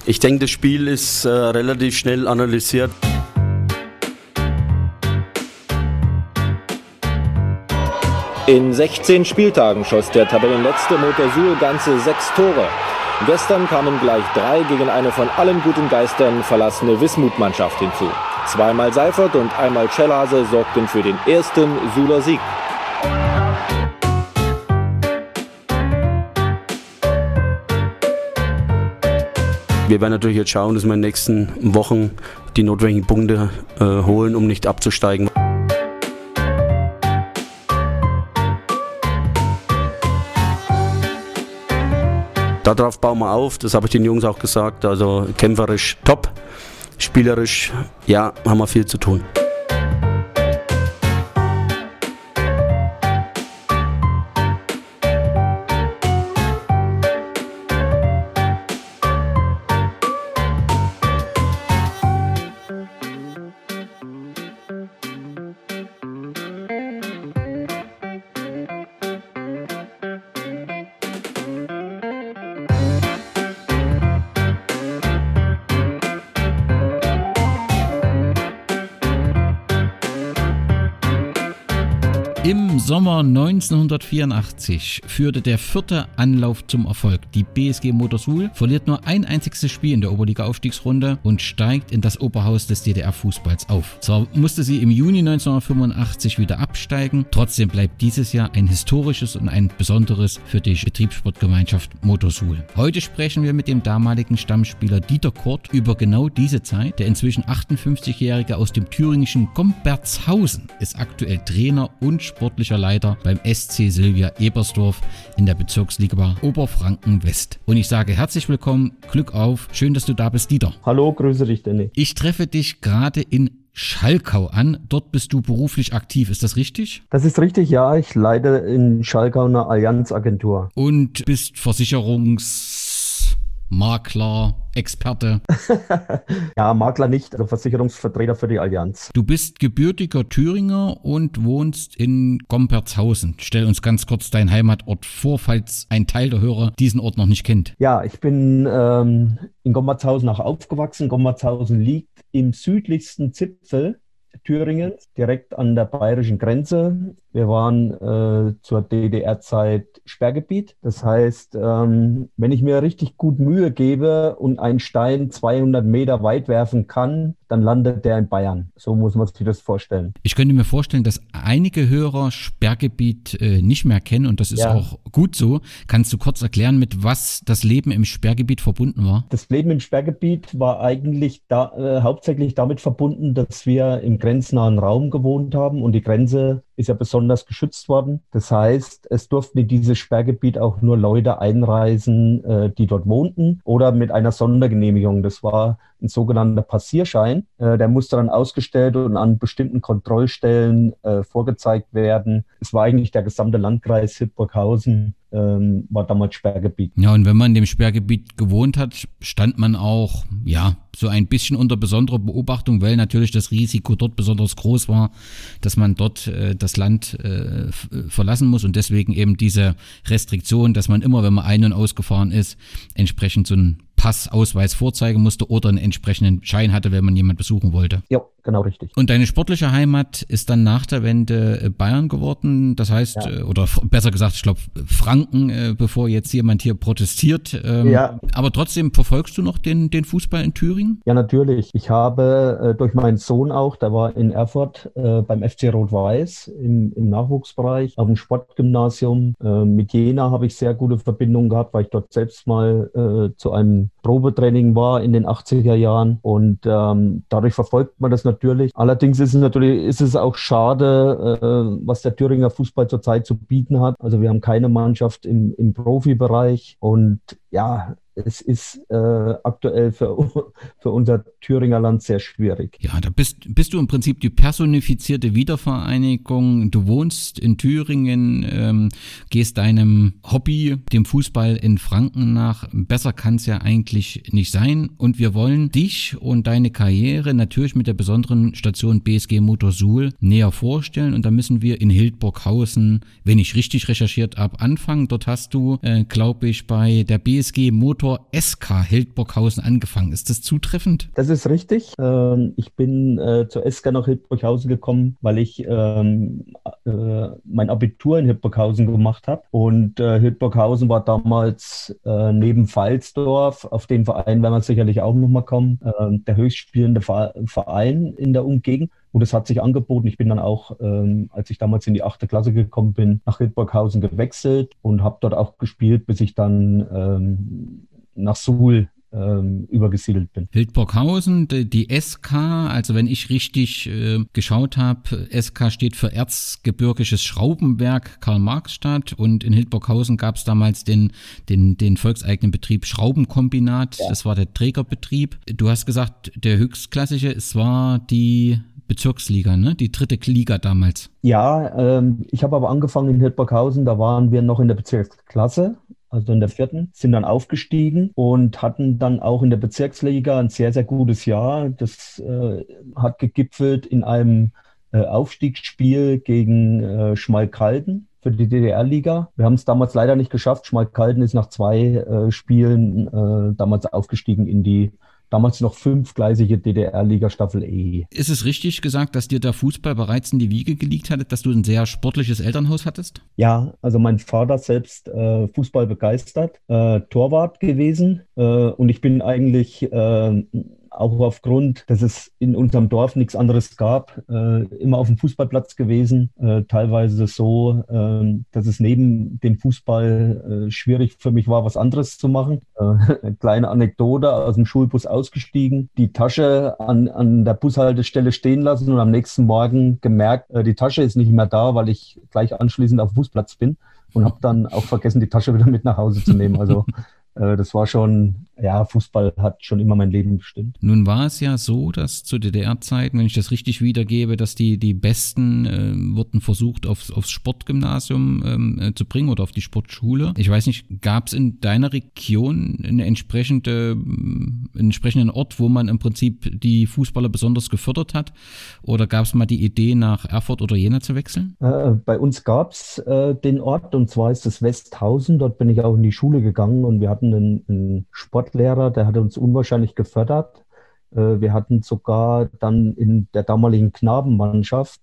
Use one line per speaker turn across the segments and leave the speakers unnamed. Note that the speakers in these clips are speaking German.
Ich denke, das Spiel ist relativ schnell analysiert.
In 16 Spieltagen schoss der Tabellenletzte Motorsuhl ganze 6 Tore. Gestern kamen gleich 3 gegen eine von allen guten Geistern verlassene Wismut-Mannschaft hinzu. Zweimal Seifert und einmal Schellhase sorgten für den ersten Suhler Sieg.
Wir werden natürlich jetzt schauen, dass wir in den nächsten Wochen die notwendigen Punkte holen, um nicht abzusteigen. Darauf bauen wir auf, das habe ich den Jungs auch gesagt, also kämpferisch top, spielerisch, ja, haben wir viel zu tun.
Im Sommer 1984 führte der 4. Anlauf zum Erfolg. Die BSG Motorsuhl verliert nur ein einziges Spiel in der Oberliga-Aufstiegsrunde und steigt in das Oberhaus des DDR-Fußballs auf. Zwar musste sie im Juni 1985 wieder absteigen, trotzdem bleibt dieses Jahr ein historisches und ein besonderes für die Betriebssportgemeinschaft Motorsuhl. Heute sprechen wir mit dem damaligen Stammspieler Dieter Kort über genau diese Zeit. Der inzwischen 58-Jährige aus dem thüringischen Gombertshausen ist aktuell Trainer und sportlicher Leiter beim SC Silvia Ebersdorf in der Bezirksliga Oberfranken West. Und ich sage herzlich willkommen, Glück auf, schön, dass du da bist, Dieter.
Hallo, grüße dich, Danny.
Ich treffe dich gerade in Schalkau an. Dort bist du beruflich aktiv, ist das richtig?
Das ist richtig, ja. Ich leite in Schalkau eine Allianz-Agentur.
Und bist Versicherungsmakler, Experte?
Ja, Makler nicht, also Versicherungsvertreter für die Allianz.
Du bist gebürtiger Thüringer und wohnst in Gombertshausen. Stell uns ganz kurz deinen Heimatort vor, falls ein Teil der Hörer diesen Ort noch nicht kennt.
Ja, ich bin in Gombertshausen auch aufgewachsen. Gombertshausen liegt im südlichsten Zipfel Thüringens, direkt an der bayerischen Grenze. Wir waren zur DDR-Zeit Sperrgebiet. Das heißt, wenn ich mir richtig gut Mühe gebe und einen Stein 200 Meter weit werfen kann, dann landet der in Bayern. So muss man sich das vorstellen.
Ich könnte mir vorstellen, dass einige Hörer Sperrgebiet nicht mehr kennen und das ist auch gut so. Kannst du kurz erklären, mit was das Leben im Sperrgebiet verbunden war?
Das Leben im Sperrgebiet war eigentlich hauptsächlich damit verbunden, dass wir im grenznahen Raum gewohnt haben und die Grenze ist ja besonders geschützt worden. Das heißt, es durften in dieses Sperrgebiet auch nur Leute einreisen, die dort wohnten oder mit einer Sondergenehmigung. Das war ein sogenannter Passierschein. Der musste dann ausgestellt und an bestimmten Kontrollstellen vorgezeigt werden. Es war eigentlich der gesamte Landkreis Hildburghausen, war damals Sperrgebiet.
Ja, und wenn man in dem Sperrgebiet gewohnt hat, stand man auch, so ein bisschen unter besonderer Beobachtung, weil natürlich das Risiko dort besonders groß war, dass man dort das Land verlassen muss und deswegen eben diese Restriktion, dass man immer, wenn man ein- und ausgefahren ist, entsprechend so einen Passausweis vorzeigen musste oder einen entsprechenden Schein hatte, wenn man jemanden besuchen wollte.
Ja, genau richtig.
Und deine sportliche Heimat ist dann nach der Wende Bayern geworden, das heißt, oder besser gesagt, ich glaube Franken, bevor jetzt jemand hier protestiert. Aber trotzdem verfolgst du noch den Fußball in Thüringen?
Ja, natürlich. Ich habe durch meinen Sohn auch, der war in Erfurt beim FC Rot-Weiß im Nachwuchsbereich auf dem Sportgymnasium. Mit Jena habe ich sehr gute Verbindungen gehabt, weil ich dort selbst mal zu einem Probetraining war in den 80er Jahren und dadurch verfolgt man das natürlich. Allerdings ist es auch schade, was der Thüringer Fußball zurzeit zu bieten hat. Also wir haben keine Mannschaft im Profibereich und es ist aktuell für unser Thüringer Land sehr schwierig.
Ja, da bist du im Prinzip die personifizierte Wiedervereinigung. Du wohnst in Thüringen, gehst deinem Hobby, dem Fußball in Franken nach. Besser kann es ja eigentlich nicht sein. Und wir wollen dich und deine Karriere natürlich mit der besonderen Station BSG Motorsuhl näher vorstellen. Und da müssen wir in Hildburghausen, wenn ich richtig recherchiert habe, anfangen. Dort hast du, glaube ich, bei der BSG Motor zur SK Hildburghausen angefangen. Ist das zutreffend?
Das ist richtig. Ich bin zur SK nach Hildburghausen gekommen, weil ich mein Abitur in Hildburghausen gemacht habe. Und Hildburghausen war damals neben Pfalzdorf, auf den Verein werden wir sicherlich auch nochmal kommen, der höchstspielende Verein in der Umgegend. Und es hat sich angeboten. Ich bin dann auch, als ich damals in die 8. Klasse gekommen bin, nach Hildburghausen gewechselt und habe dort auch gespielt, bis ich dann nach Suhl übergesiedelt bin.
Hildburghausen, die SK, also wenn ich richtig geschaut habe, SK steht für Erzgebirgisches Schraubenwerk Karl-Marx-Stadt, und in Hildburghausen gab es damals den volkseigenen Betrieb Schraubenkombinat, ja. Das war der Trägerbetrieb. Du hast gesagt, der höchstklassige, es war die Bezirksliga, ne? Die 3. Liga damals.
Ja, ich habe aber angefangen in Hildburghausen, da waren wir noch in der Bezirksklasse, also in der 4., sind dann aufgestiegen und hatten dann auch in der Bezirksliga ein sehr, sehr gutes Jahr. Das hat gegipfelt in einem Aufstiegsspiel gegen Schmalkalden für die DDR-Liga. Wir haben es damals leider nicht geschafft. Schmalkalden ist nach 2 Spielen damals aufgestiegen in die damals noch 5-gleisige DDR-Liga Staffel E.
Ist es richtig gesagt, dass dir der Fußball bereits in die Wiege gelegt hat, dass du ein sehr sportliches Elternhaus hattest?
Ja, also mein Vater selbst Fußball begeistert, Torwart gewesen, und ich bin eigentlich auch aufgrund, dass es in unserem Dorf nichts anderes gab, immer auf dem Fußballplatz gewesen, teilweise so, dass es neben dem Fußball schwierig für mich war, was anderes zu machen. Eine kleine Anekdote: aus dem Schulbus ausgestiegen, die Tasche an der Bushaltestelle stehen lassen und am nächsten Morgen gemerkt, die Tasche ist nicht mehr da, weil ich gleich anschließend auf dem Fußplatz bin, und habe dann auch vergessen, die Tasche wieder mit nach Hause zu nehmen. Also das war schon, ja, Fußball hat schon immer mein Leben bestimmt.
Nun war es ja so, dass zu DDR-Zeiten, wenn ich das richtig wiedergebe, dass die Besten wurden versucht, aufs Sportgymnasium zu bringen oder auf die Sportschule. Ich weiß nicht, gab es in deiner Region einen entsprechenden Ort, wo man im Prinzip die Fußballer besonders gefördert hat? Oder gab es mal die Idee, nach Erfurt oder Jena zu wechseln?
Bei uns gab es den Ort, und zwar ist es Westhausen. Dort bin ich auch in die Schule gegangen, und wir hatten einen Sportlehrer, der hat uns unwahrscheinlich gefördert. Wir hatten sogar dann in der damaligen Knabenmannschaft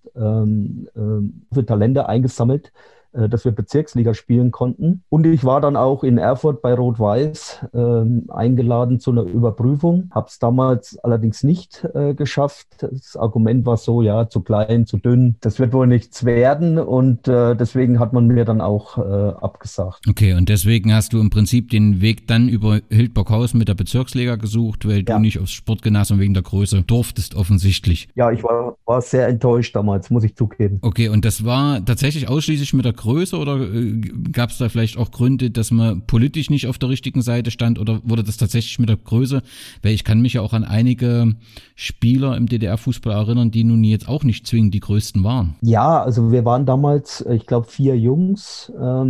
für Talente eingesammelt, dass wir Bezirksliga spielen konnten. Und ich war dann auch in Erfurt bei Rot-Weiß eingeladen zu einer Überprüfung. Habe es damals allerdings nicht geschafft. Das Argument war so, ja, zu klein, zu dünn, das wird wohl nichts werden, und deswegen hat man mir dann auch abgesagt.
Okay, und deswegen hast du im Prinzip den Weg dann über Hildburghausen mit der Bezirksliga gesucht, weil du nicht aufs Sportgymnasium wegen der Größe durftest offensichtlich.
Ja, ich war sehr enttäuscht damals, muss ich zugeben.
Okay, und das war tatsächlich ausschließlich mit der Größe, oder gab es da vielleicht auch Gründe, dass man politisch nicht auf der richtigen Seite stand, oder wurde das tatsächlich mit der Größe? Weil ich kann mich ja auch an einige Spieler im DDR-Fußball erinnern, die nun jetzt auch nicht zwingend die größten waren.
Ja, also wir waren damals, ich glaube, 4 Jungs,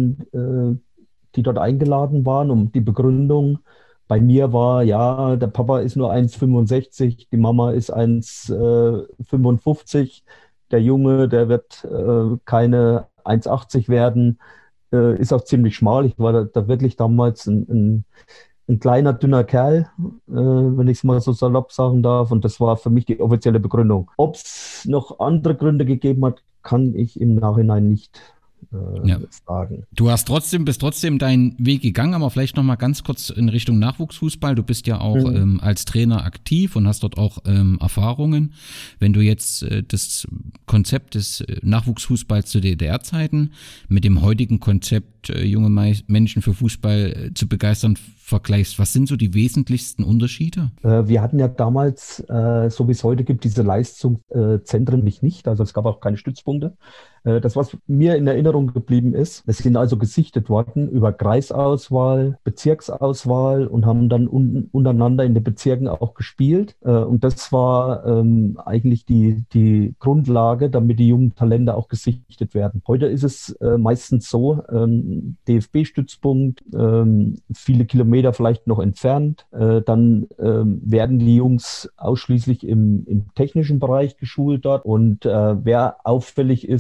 die dort eingeladen waren, um die Begründung. Bei mir war, ja, der Papa ist nur 1,65, die Mama ist 1,55, der Junge, der wird keine 1,80 werden, ist auch ziemlich schmal. Ich war da wirklich damals ein kleiner, dünner Kerl, wenn ich es mal so salopp sagen darf. Und das war für mich die offizielle Begründung. Ob es noch andere Gründe gegeben hat, kann ich im Nachhinein nicht sagen.
Du bist trotzdem deinen Weg gegangen, aber vielleicht noch mal ganz kurz in Richtung Nachwuchsfußball. Du bist ja auch als Trainer aktiv und hast dort auch Erfahrungen. Wenn du jetzt das Konzept des Nachwuchsfußballs zu DDR-Zeiten mit dem heutigen Konzept, junge Menschen für Fußball zu begeistern, vergleichst, was sind so die wesentlichsten Unterschiede?
Wir hatten ja damals, so wie es heute gibt, diese Leistungszentren nicht. Also es gab auch keine Stützpunkte. Das, was mir in Erinnerung geblieben ist, es sind also gesichtet worden über Kreisauswahl, Bezirksauswahl und haben dann untereinander in den Bezirken auch gespielt. Und das war eigentlich die Grundlage, damit die jungen Talente auch gesichtet werden. Heute ist es meistens so, DFB-Stützpunkt, viele Kilometer vielleicht noch entfernt. Dann werden die Jungs ausschließlich im technischen Bereich geschult dort. Und wer auffällig ist,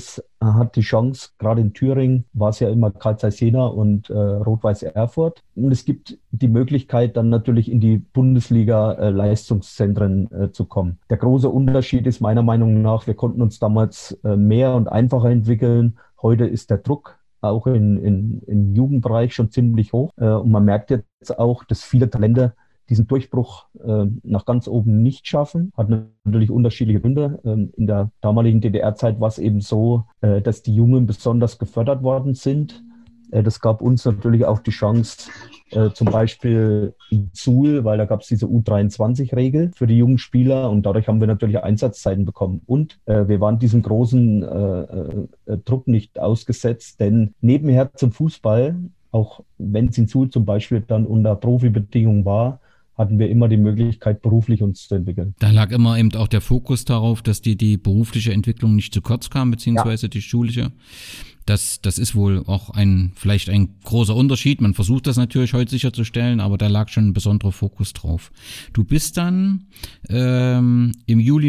hat die Chance, gerade in Thüringen war es ja immer Carl Zeiss Jena und Rot-Weiß Erfurt. Und es gibt die Möglichkeit, dann natürlich in die Bundesliga-Leistungszentren zu kommen. Der große Unterschied ist meiner Meinung nach, wir konnten uns damals mehr und einfacher entwickeln. Heute ist der Druck auch im Jugendbereich schon ziemlich hoch. Und man merkt jetzt auch, dass viele Talente diesen Durchbruch nach ganz oben nicht schaffen. Hat natürlich unterschiedliche Gründe. In der damaligen DDR-Zeit war es eben so, dass die Jungen besonders gefördert worden sind. Das gab uns natürlich auch die Chance, zum Beispiel in Suhl, weil da gab es diese U23-Regel für die jungen Spieler und dadurch haben wir natürlich Einsatzzeiten bekommen. Und wir waren diesem großen Druck nicht ausgesetzt, denn nebenher zum Fußball, auch wenn es in Suhl zum Beispiel dann unter Profibedingungen war, hatten wir immer die Möglichkeit, beruflich uns zu entwickeln.
Da lag immer eben auch der Fokus darauf, dass die berufliche Entwicklung nicht zu kurz kam, beziehungsweise die schulische. Das ist wohl auch vielleicht ein großer Unterschied. Man versucht das natürlich heute sicherzustellen, aber da lag schon ein besonderer Fokus drauf. Du bist dann im Juli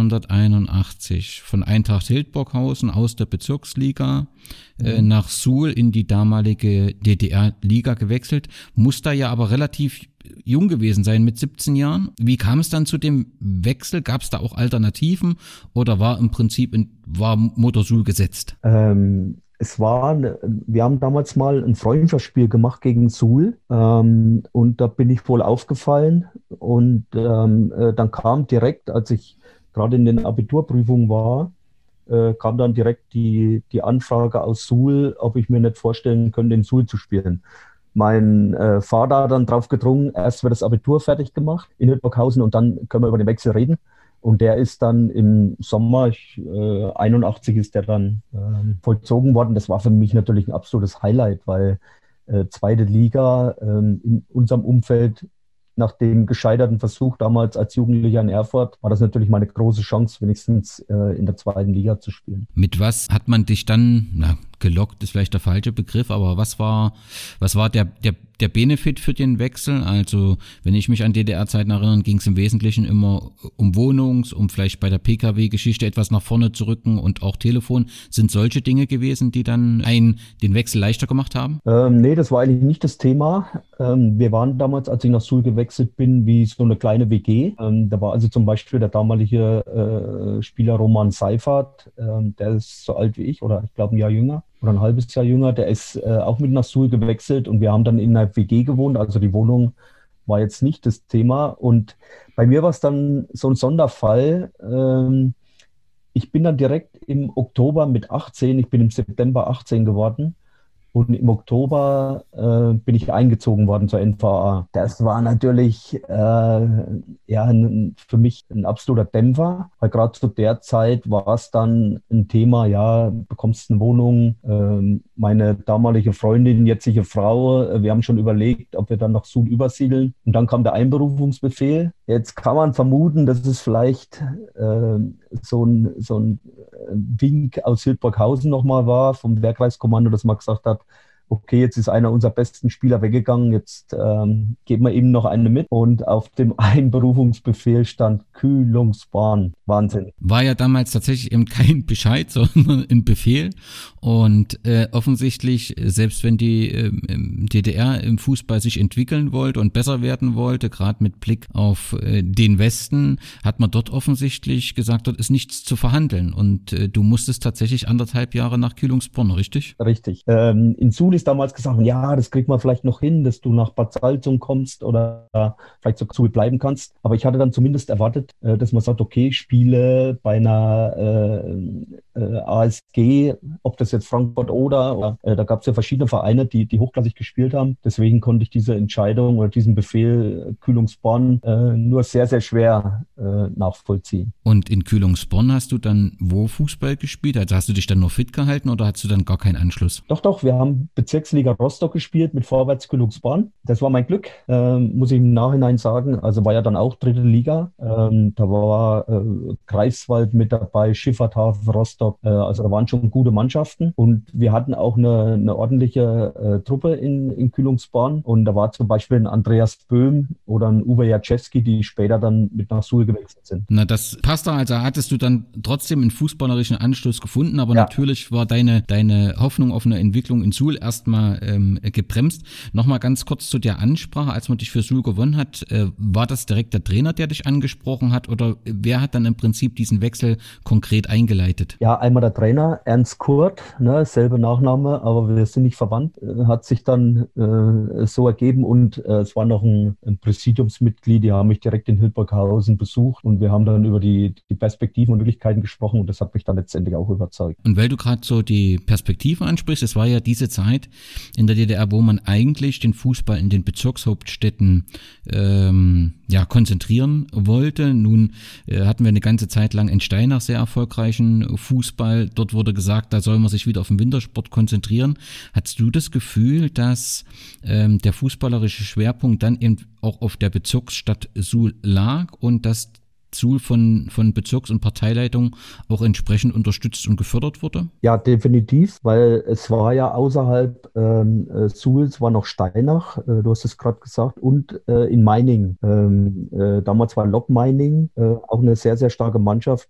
1981 von Eintracht Hildburghausen aus der Bezirksliga nach Suhl in die damalige DDR-Liga gewechselt. Muss da ja aber relativ jung gewesen sein mit 17 Jahren. Wie kam es dann zu dem Wechsel? Gab es da auch Alternativen oder war im Prinzip war Motor-Suhl gesetzt?
Wir haben damals mal ein Freundschaftsspiel gemacht gegen Suhl und da bin ich wohl aufgefallen und dann kam direkt, als ich gerade in den Abiturprüfungen war, kam dann direkt die Anfrage aus Suhl, ob ich mir nicht vorstellen könnte, in Suhl zu spielen. Mein Vater hat dann drauf gedrungen, erst wird das Abitur fertig gemacht in Hildburghausen und dann können wir über den Wechsel reden. Und der ist dann im Sommer 81 ist der dann vollzogen worden. Das war für mich natürlich ein absolutes Highlight, weil zweite Liga in unserem Umfeld nach dem gescheiterten Versuch damals als Jugendlicher in Erfurt war das natürlich meine große Chance, wenigstens in der zweiten Liga zu spielen.
Mit was hat man dich dann, gelockt ist vielleicht der falsche Begriff, aber was war der Benefit für den Wechsel? Also wenn ich mich an DDR-Zeiten erinnere, ging es im Wesentlichen immer um um vielleicht bei der PKW-Geschichte etwas nach vorne zu rücken und auch Telefon. Sind solche Dinge gewesen, die dann den Wechsel leichter gemacht haben?
Nee, das war eigentlich nicht das Thema. Wir waren damals, als ich nach Suhl gewechselt bin, wie so eine kleine WG. Da war also zum Beispiel der damalige Spieler Roman Seifert, der ist so alt wie ich oder ich glaube ein Jahr jünger. Oder ein halbes Jahr jünger, der ist auch mit nach Suhl gewechselt und wir haben dann in einer WG gewohnt, also die Wohnung war jetzt nicht das Thema und bei mir war es dann so ein Sonderfall. Ich bin dann direkt im Oktober mit 18, ich bin im September 18 geworden und im Oktober bin ich eingezogen worden zur NVA. Das war natürlich für mich ein absoluter Dämpfer, weil gerade zu der Zeit war es dann ein Thema, bekommst eine Wohnung, meine damalige Freundin, jetzige Frau, wir haben schon überlegt, ob wir dann nach Suhl übersiedeln und dann kam der Einberufungsbefehl. Jetzt kann man vermuten, dass es vielleicht so ein Wink aus Hildburghausen nochmal war, vom Wehrkreiskommando, dass man gesagt hat, okay, jetzt ist einer unserer besten Spieler weggegangen, jetzt geben wir ihm noch eine mit. Und auf dem Einberufungsbefehl stand Kühlungsborn. Wahnsinn.
War ja damals tatsächlich eben kein Bescheid, sondern ein Befehl. Und offensichtlich, selbst wenn die DDR im Fußball sich entwickeln wollte und besser werden wollte, gerade mit Blick auf den Westen, hat man dort offensichtlich gesagt, dort ist nichts zu verhandeln. Und du musstest tatsächlich 1,5 Jahre nach Kühlungsborn, richtig?
Richtig. In Suhl ist damals gesagt, ja, das kriegt man vielleicht noch hin, dass du nach Bad Salzung kommst oder vielleicht sogar Suhl bleiben kannst. Aber ich hatte dann zumindest erwartet, dass man sagt, okay, spiele bei einer ASG, ob das jetzt Frankfurt oder da gab es ja verschiedene Vereine, die hochklassig gespielt haben. Deswegen konnte ich diese Entscheidung oder diesen Befehl Kühlungsborn nur sehr, sehr schwer nachvollziehen.
Und in Kühlungsborn hast du dann wo Fußball gespielt? Also hast du dich dann nur fit gehalten oder hattest du dann gar keinen Anschluss?
Doch, wir haben Bezirksliga Rostock gespielt mit Vorwärts Kühlungsborn. Das war mein Glück, muss ich im Nachhinein sagen. Also war ja dann auch dritte Liga. Da war Greifswald mit dabei, Schifferthafen, Rostock, Also da waren schon gute Mannschaften und wir hatten auch eine ordentliche Truppe in Kühlungsborn und da war zum Beispiel ein Andreas Böhm oder ein Uwe Jaczewski, die später dann mit nach Suhl gewechselt sind.
Na, das passt da, also hattest du dann trotzdem einen fußballerischen Anstoß gefunden, aber natürlich war deine Hoffnung auf eine Entwicklung in Suhl erstmal gebremst. Nochmal ganz kurz zu der Ansprache, als man dich für Suhl gewonnen hat, war das direkt der Trainer, der dich angesprochen hat oder wer hat dann im Prinzip diesen Wechsel konkret eingeleitet?
Ja, einmal der Trainer, Ernst Kurt, selbe Nachname, aber wir sind nicht verwandt, hat sich dann so ergeben und es war noch ein Präsidiumsmitglied, die haben mich direkt in Hildburghausen besucht und wir haben dann über die Perspektiven und Möglichkeiten gesprochen und das hat mich dann letztendlich auch überzeugt.
Und weil du gerade so die Perspektive ansprichst, es war ja diese Zeit in der DDR, wo man eigentlich den Fußball in den Bezirkshauptstädten konzentrieren wollte. Nun hatten wir eine ganze Zeit lang in Steinach sehr erfolgreichen Fußball. Dort wurde gesagt, da soll man sich wieder auf den Wintersport konzentrieren. Hattest du das Gefühl, dass der fußballerische Schwerpunkt dann eben auch auf der Bezirksstadt Suhl lag und dass Suhl von Bezirks- und Parteileitung auch entsprechend unterstützt und gefördert wurde?
Ja, definitiv, weil es war ja außerhalb Suhls war noch Steinach, du hast es gerade gesagt, und in Meiningen. Damals war Lok Meiningen auch eine sehr, sehr starke Mannschaft,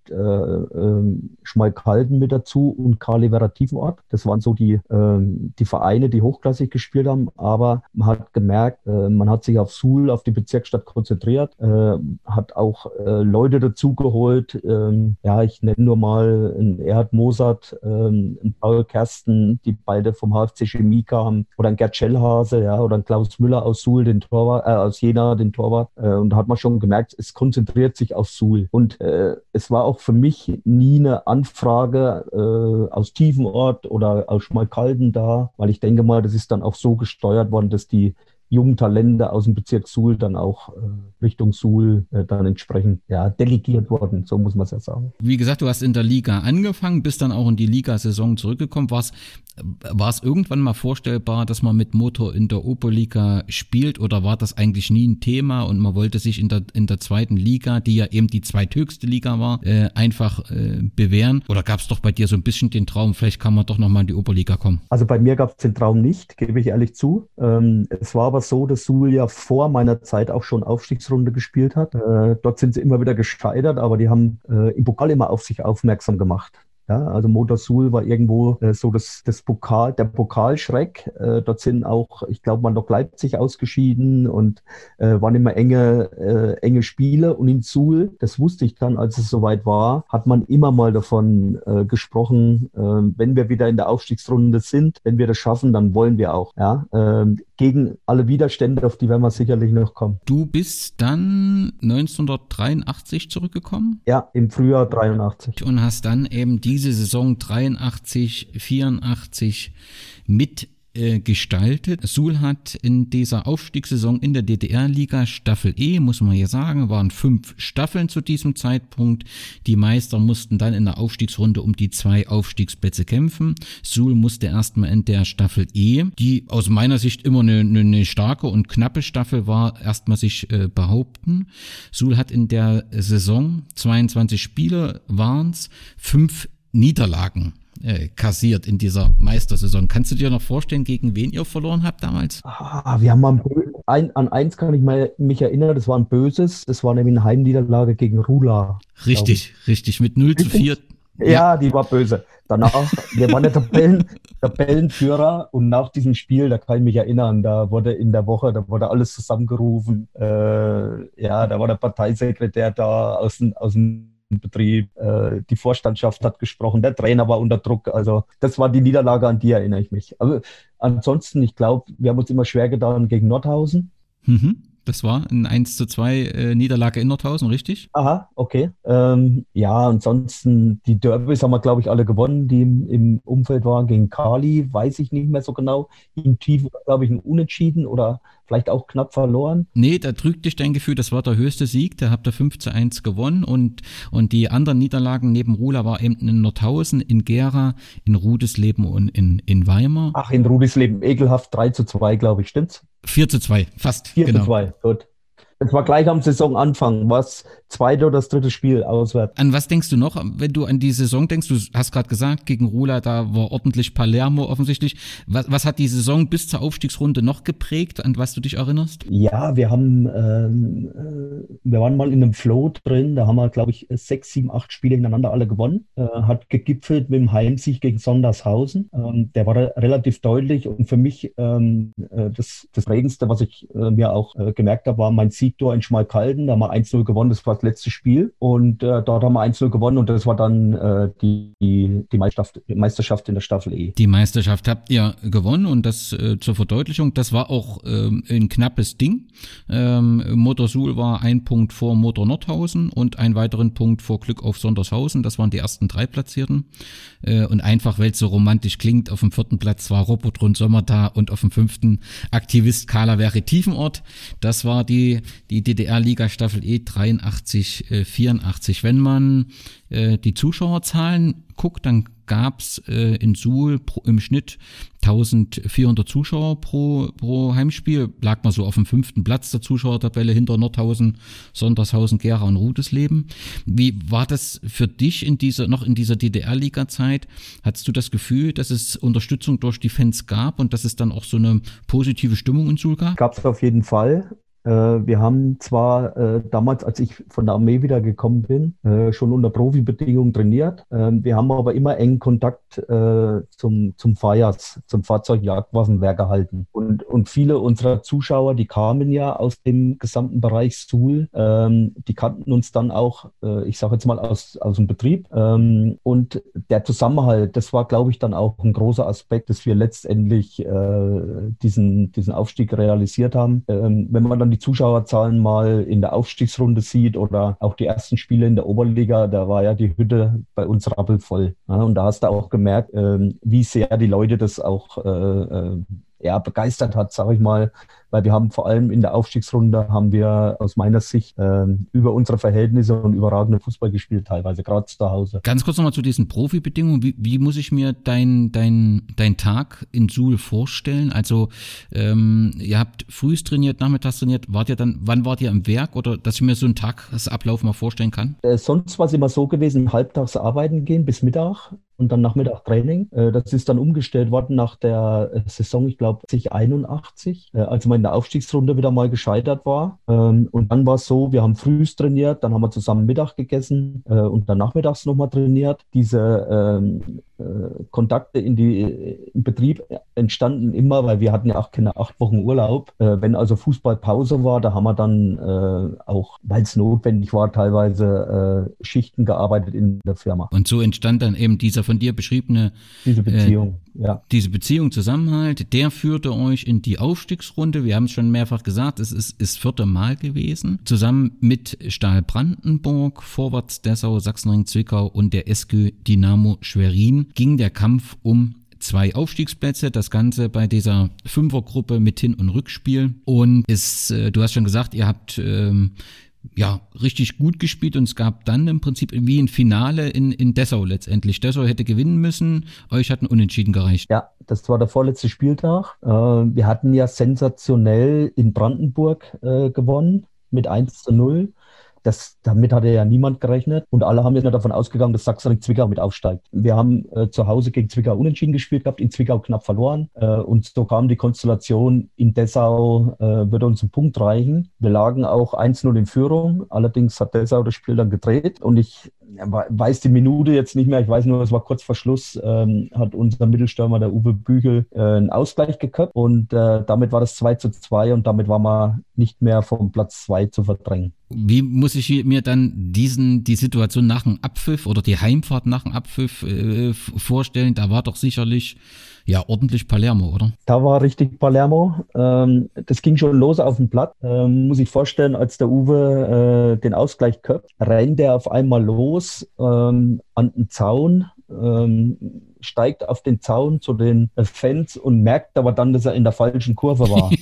Schmalkalden mit dazu und Kali Werra Tiefenort. Das waren so die Vereine, die hochklassig gespielt haben, aber man hat gemerkt, man hat sich auf Suhl, auf die Bezirksstadt konzentriert, hat auch Leute dazugeholt. Ich nenne nur mal einen Erhard Mosert, einen Paul Kersten, die beide vom HFC Chemie kamen, oder ein Gerd Schellhase, oder ein Klaus Müller aus Suhl, den Torwart, aus Jena, den Torwart. Und da hat man schon gemerkt, es konzentriert sich auf Suhl. Und es war auch für mich nie eine Anfrage aus Tiefenort oder aus Schmalkalden da, weil ich denke mal, das ist dann auch so gesteuert worden, dass die jungen Talente aus dem Bezirk Suhl dann auch Richtung Suhl dann entsprechend delegiert wurden, so muss man es ja sagen.
Wie gesagt, du hast in der Liga angefangen, bist dann auch in die Ligasaison zurückgekommen. War es irgendwann mal vorstellbar, dass man mit Motor in der Oberliga spielt oder war das eigentlich nie ein Thema und man wollte sich in der zweiten Liga, die ja eben die zweithöchste Liga war, einfach bewähren? Oder gab es doch bei dir so ein bisschen den Traum, vielleicht kann man doch nochmal in die Oberliga kommen?
Also bei mir gab es den Traum nicht, gebe ich ehrlich zu. Es war aber so, dass Suhl ja vor meiner Zeit auch schon Aufstiegsrunde gespielt hat. Dort sind sie immer wieder gescheitert, aber die haben im Pokal immer auf sich aufmerksam gemacht. Ja, also Motor Suhl war irgendwo so der Pokalschreck. Dort sind auch, ich glaube, man noch Leipzig ausgeschieden und waren immer enge Spiele. Und in Suhl, das wusste ich dann, als es soweit war, hat man immer mal davon gesprochen, wenn wir wieder in der Aufstiegsrunde sind, wenn wir das schaffen, dann wollen wir auch. Ja, gegen alle Widerstände, auf die werden wir sicherlich noch kommen.
Du bist dann 1983 zurückgekommen?
Ja, im Frühjahr 83.
Und hast dann eben diese Saison 83, 84 mitgestaltet. Suhl hat in dieser Aufstiegssaison in der DDR-Liga Staffel E, muss man ja sagen, waren 5 Staffeln zu diesem Zeitpunkt. Die Meister mussten dann in der Aufstiegsrunde um die 2 Aufstiegsplätze kämpfen. Suhl musste erstmal in der Staffel E, die aus meiner Sicht immer eine starke und knappe Staffel war, erstmal sich behaupten. Suhl hat in der Saison 22 Spiele waren's, 5 Niederlagen kassiert in dieser Meistersaison. Kannst du dir noch vorstellen, gegen wen ihr verloren habt damals?
Wir haben an eins kann ich mich erinnern, das war ein böses, das war nämlich eine Heimniederlage gegen Rula.
Richtig, mit 0:4.
Ja, die war böse. Danach, wir waren der Tabellenführer und nach diesem Spiel, da kann ich mich erinnern, da wurde alles zusammengerufen. Da war der Parteisekretär da aus dem Betrieb, die Vorstandschaft hat gesprochen, der Trainer war unter Druck, also das war die Niederlage, an die erinnere ich mich. Aber ansonsten, ich glaube, wir haben uns immer schwer getan gegen Nordhausen.
Das war ein 1:2 Niederlage in Nordhausen, richtig?
Aha, okay. Ansonsten die Derbys haben wir, glaube ich, alle gewonnen, die im Umfeld waren. Gegen Kali weiß ich nicht mehr so genau. Im Tief, glaube ich, ein Unentschieden oder vielleicht auch knapp verloren.
Nee, da trügt dich dein Gefühl, das war der höchste Sieg, da habt ihr 5:1 gewonnen und die anderen Niederlagen neben Rula war eben in Nordhausen, in Gera, in Rudesleben und in Weimar.
Ach, in Rudesleben ekelhaft 3:2, glaube ich, stimmt's?
4:2, fast.
4:2, gut. Es war gleich am Saisonanfang, war das zweite oder das dritte Spiel auswärts.
An was denkst du noch, wenn du an die Saison denkst? Du hast gerade gesagt, gegen Rola, da war ordentlich Palermo offensichtlich. Was hat die Saison bis zur Aufstiegsrunde noch geprägt, an was du dich erinnerst?
Ja, wir waren mal in einem Flow drin, da haben wir, glaube ich, 6, 7, 8 Spiele hintereinander alle gewonnen. Hat gegipfelt mit dem Heimsieg gegen Sondershausen. Der war relativ deutlich und für mich das Prägendste, was ich mir auch gemerkt habe, war mein Siegtor in Schmalkalden. Da haben wir 1-0 gewonnen, das war das letzte Spiel und dort haben wir 1-0 gewonnen und das war dann die Meisterschaft in der Staffel E.
Die Meisterschaft habt ihr gewonnen und das zur Verdeutlichung, das war auch ein knappes Ding. Motor Suhl war 1 Punkt vor Motor Nordhausen und einen weiteren Punkt vor Glück auf Sondershausen. Das waren die ersten 3 Platzierten. Und einfach, weil es so romantisch klingt, auf dem 4. Platz war Robert Rund Sommer da und auf dem 5. Aktivist Carla Wäre Tiefenort. Das war die DDR-Liga Staffel E 83-84. Wenn man die Zuschauerzahlen guckt, dann gab's in Suhl im Schnitt 1400 Zuschauer pro Heimspiel. Lag man so auf dem 5. Platz der Zuschauertabelle hinter Nordhausen, Sondershausen, Gera und Rudesleben. Wie war das für dich in dieser DDR-Liga-Zeit? Hattest du das Gefühl, dass es Unterstützung durch die Fans gab und dass es dann auch so eine positive Stimmung in Suhl gab?
Gab es auf jeden Fall. Wir haben zwar damals, als ich von der Armee wieder gekommen bin, schon unter Profibedingungen trainiert. Wir haben aber immer engen Kontakt zum FAJAS, zum Fahrzeugjagdwaffenwerk gehalten. Und viele unserer Zuschauer, die kamen ja aus dem gesamten Bereich Suhl, die kannten uns dann auch, ich sage jetzt mal, aus dem Betrieb. Und der Zusammenhalt, das war, glaube ich, dann auch ein großer Aspekt, dass wir letztendlich diesen Aufstieg realisiert haben. Wenn man dann die Zuschauerzahlen mal in der Aufstiegsrunde sieht oder auch die ersten Spiele in der Oberliga, da war ja die Hütte bei uns rappelvoll. Ja, und da hast du auch gemerkt, wie sehr die Leute das auch begeistert hat, sage ich mal, weil wir haben vor allem in der Aufstiegsrunde haben wir aus meiner Sicht über unsere Verhältnisse und überragende Fußball gespielt, teilweise, gerade zu Hause.
Ganz kurz nochmal zu diesen Profibedingungen. Wie muss ich mir dein Tag in Suhl vorstellen? Also ihr habt frühs trainiert, nachmittags trainiert, wann wart ihr im Werk oder dass ich mir so einen Tagesablauf mal vorstellen kann?
Sonst war es immer so gewesen, halbtags arbeiten gehen bis Mittag und dann Nachmittag Training. Das ist dann umgestellt worden nach der Saison, ich glaube, 81, als man in der Aufstiegsrunde wieder mal gescheitert war. Und dann war es so, wir haben frühs trainiert, dann haben wir zusammen Mittag gegessen und dann nachmittags nochmal trainiert. Diese Kontakte im Betrieb entstanden immer, weil wir hatten ja auch keine 8 Wochen Urlaub. Wenn also Fußballpause war, da haben wir dann auch, weil es notwendig war, teilweise Schichten gearbeitet in der Firma.
Und so entstand dann eben dieser von dir beschriebene
Beziehung,
diese Beziehung, Zusammenhalt, der führte euch in die Aufstiegsrunde. Wir haben es schon mehrfach gesagt, es ist das 4. Mal gewesen. Zusammen mit Stahl Brandenburg, Vorwärts Dessau, Sachsenring Zwickau und der SG Dynamo Schwerin ging der Kampf um 2 Aufstiegsplätze, das Ganze bei dieser 5er-Gruppe mit Hin- und Rückspiel. Und du hast schon gesagt, ihr habt richtig gut gespielt und es gab dann im Prinzip wie ein Finale in Dessau letztendlich. Dessau hätte gewinnen müssen, euch hat ein Unentschieden gereicht.
Ja, das war der vorletzte Spieltag. Wir hatten ja sensationell in Brandenburg gewonnen mit 1-0. Damit hatte ja niemand gerechnet und alle haben ja nur davon ausgegangen, dass Sachsenring Zwickau mit aufsteigt. Wir haben zu Hause gegen Zwickau unentschieden gespielt gehabt, in Zwickau knapp verloren und so kam die Konstellation, in Dessau würde uns ein Punkt reichen. Wir lagen auch 1-0 in Führung, allerdings hat Dessau das Spiel dann gedreht und ich weiß die Minute jetzt nicht mehr, ich weiß nur, es war kurz vor Schluss, hat unser Mittelstürmer, der Uwe Bügel, einen Ausgleich geköpft und damit war das 2-2 und damit war man nicht mehr vom Platz 2 zu verdrängen.
Wie muss ich mir dann die Situation nach dem Abpfiff oder die Heimfahrt nach dem Abpfiff vorstellen? Da war doch sicherlich ordentlich Palermo, oder?
Da war richtig Palermo. Das ging schon los auf dem Platz. Muss ich vorstellen, als der Uwe den Ausgleich köpft, rennt er auf einmal los an den Zaun, steigt auf den Zaun zu den Fans und merkt aber dann, dass er in der falschen Kurve war.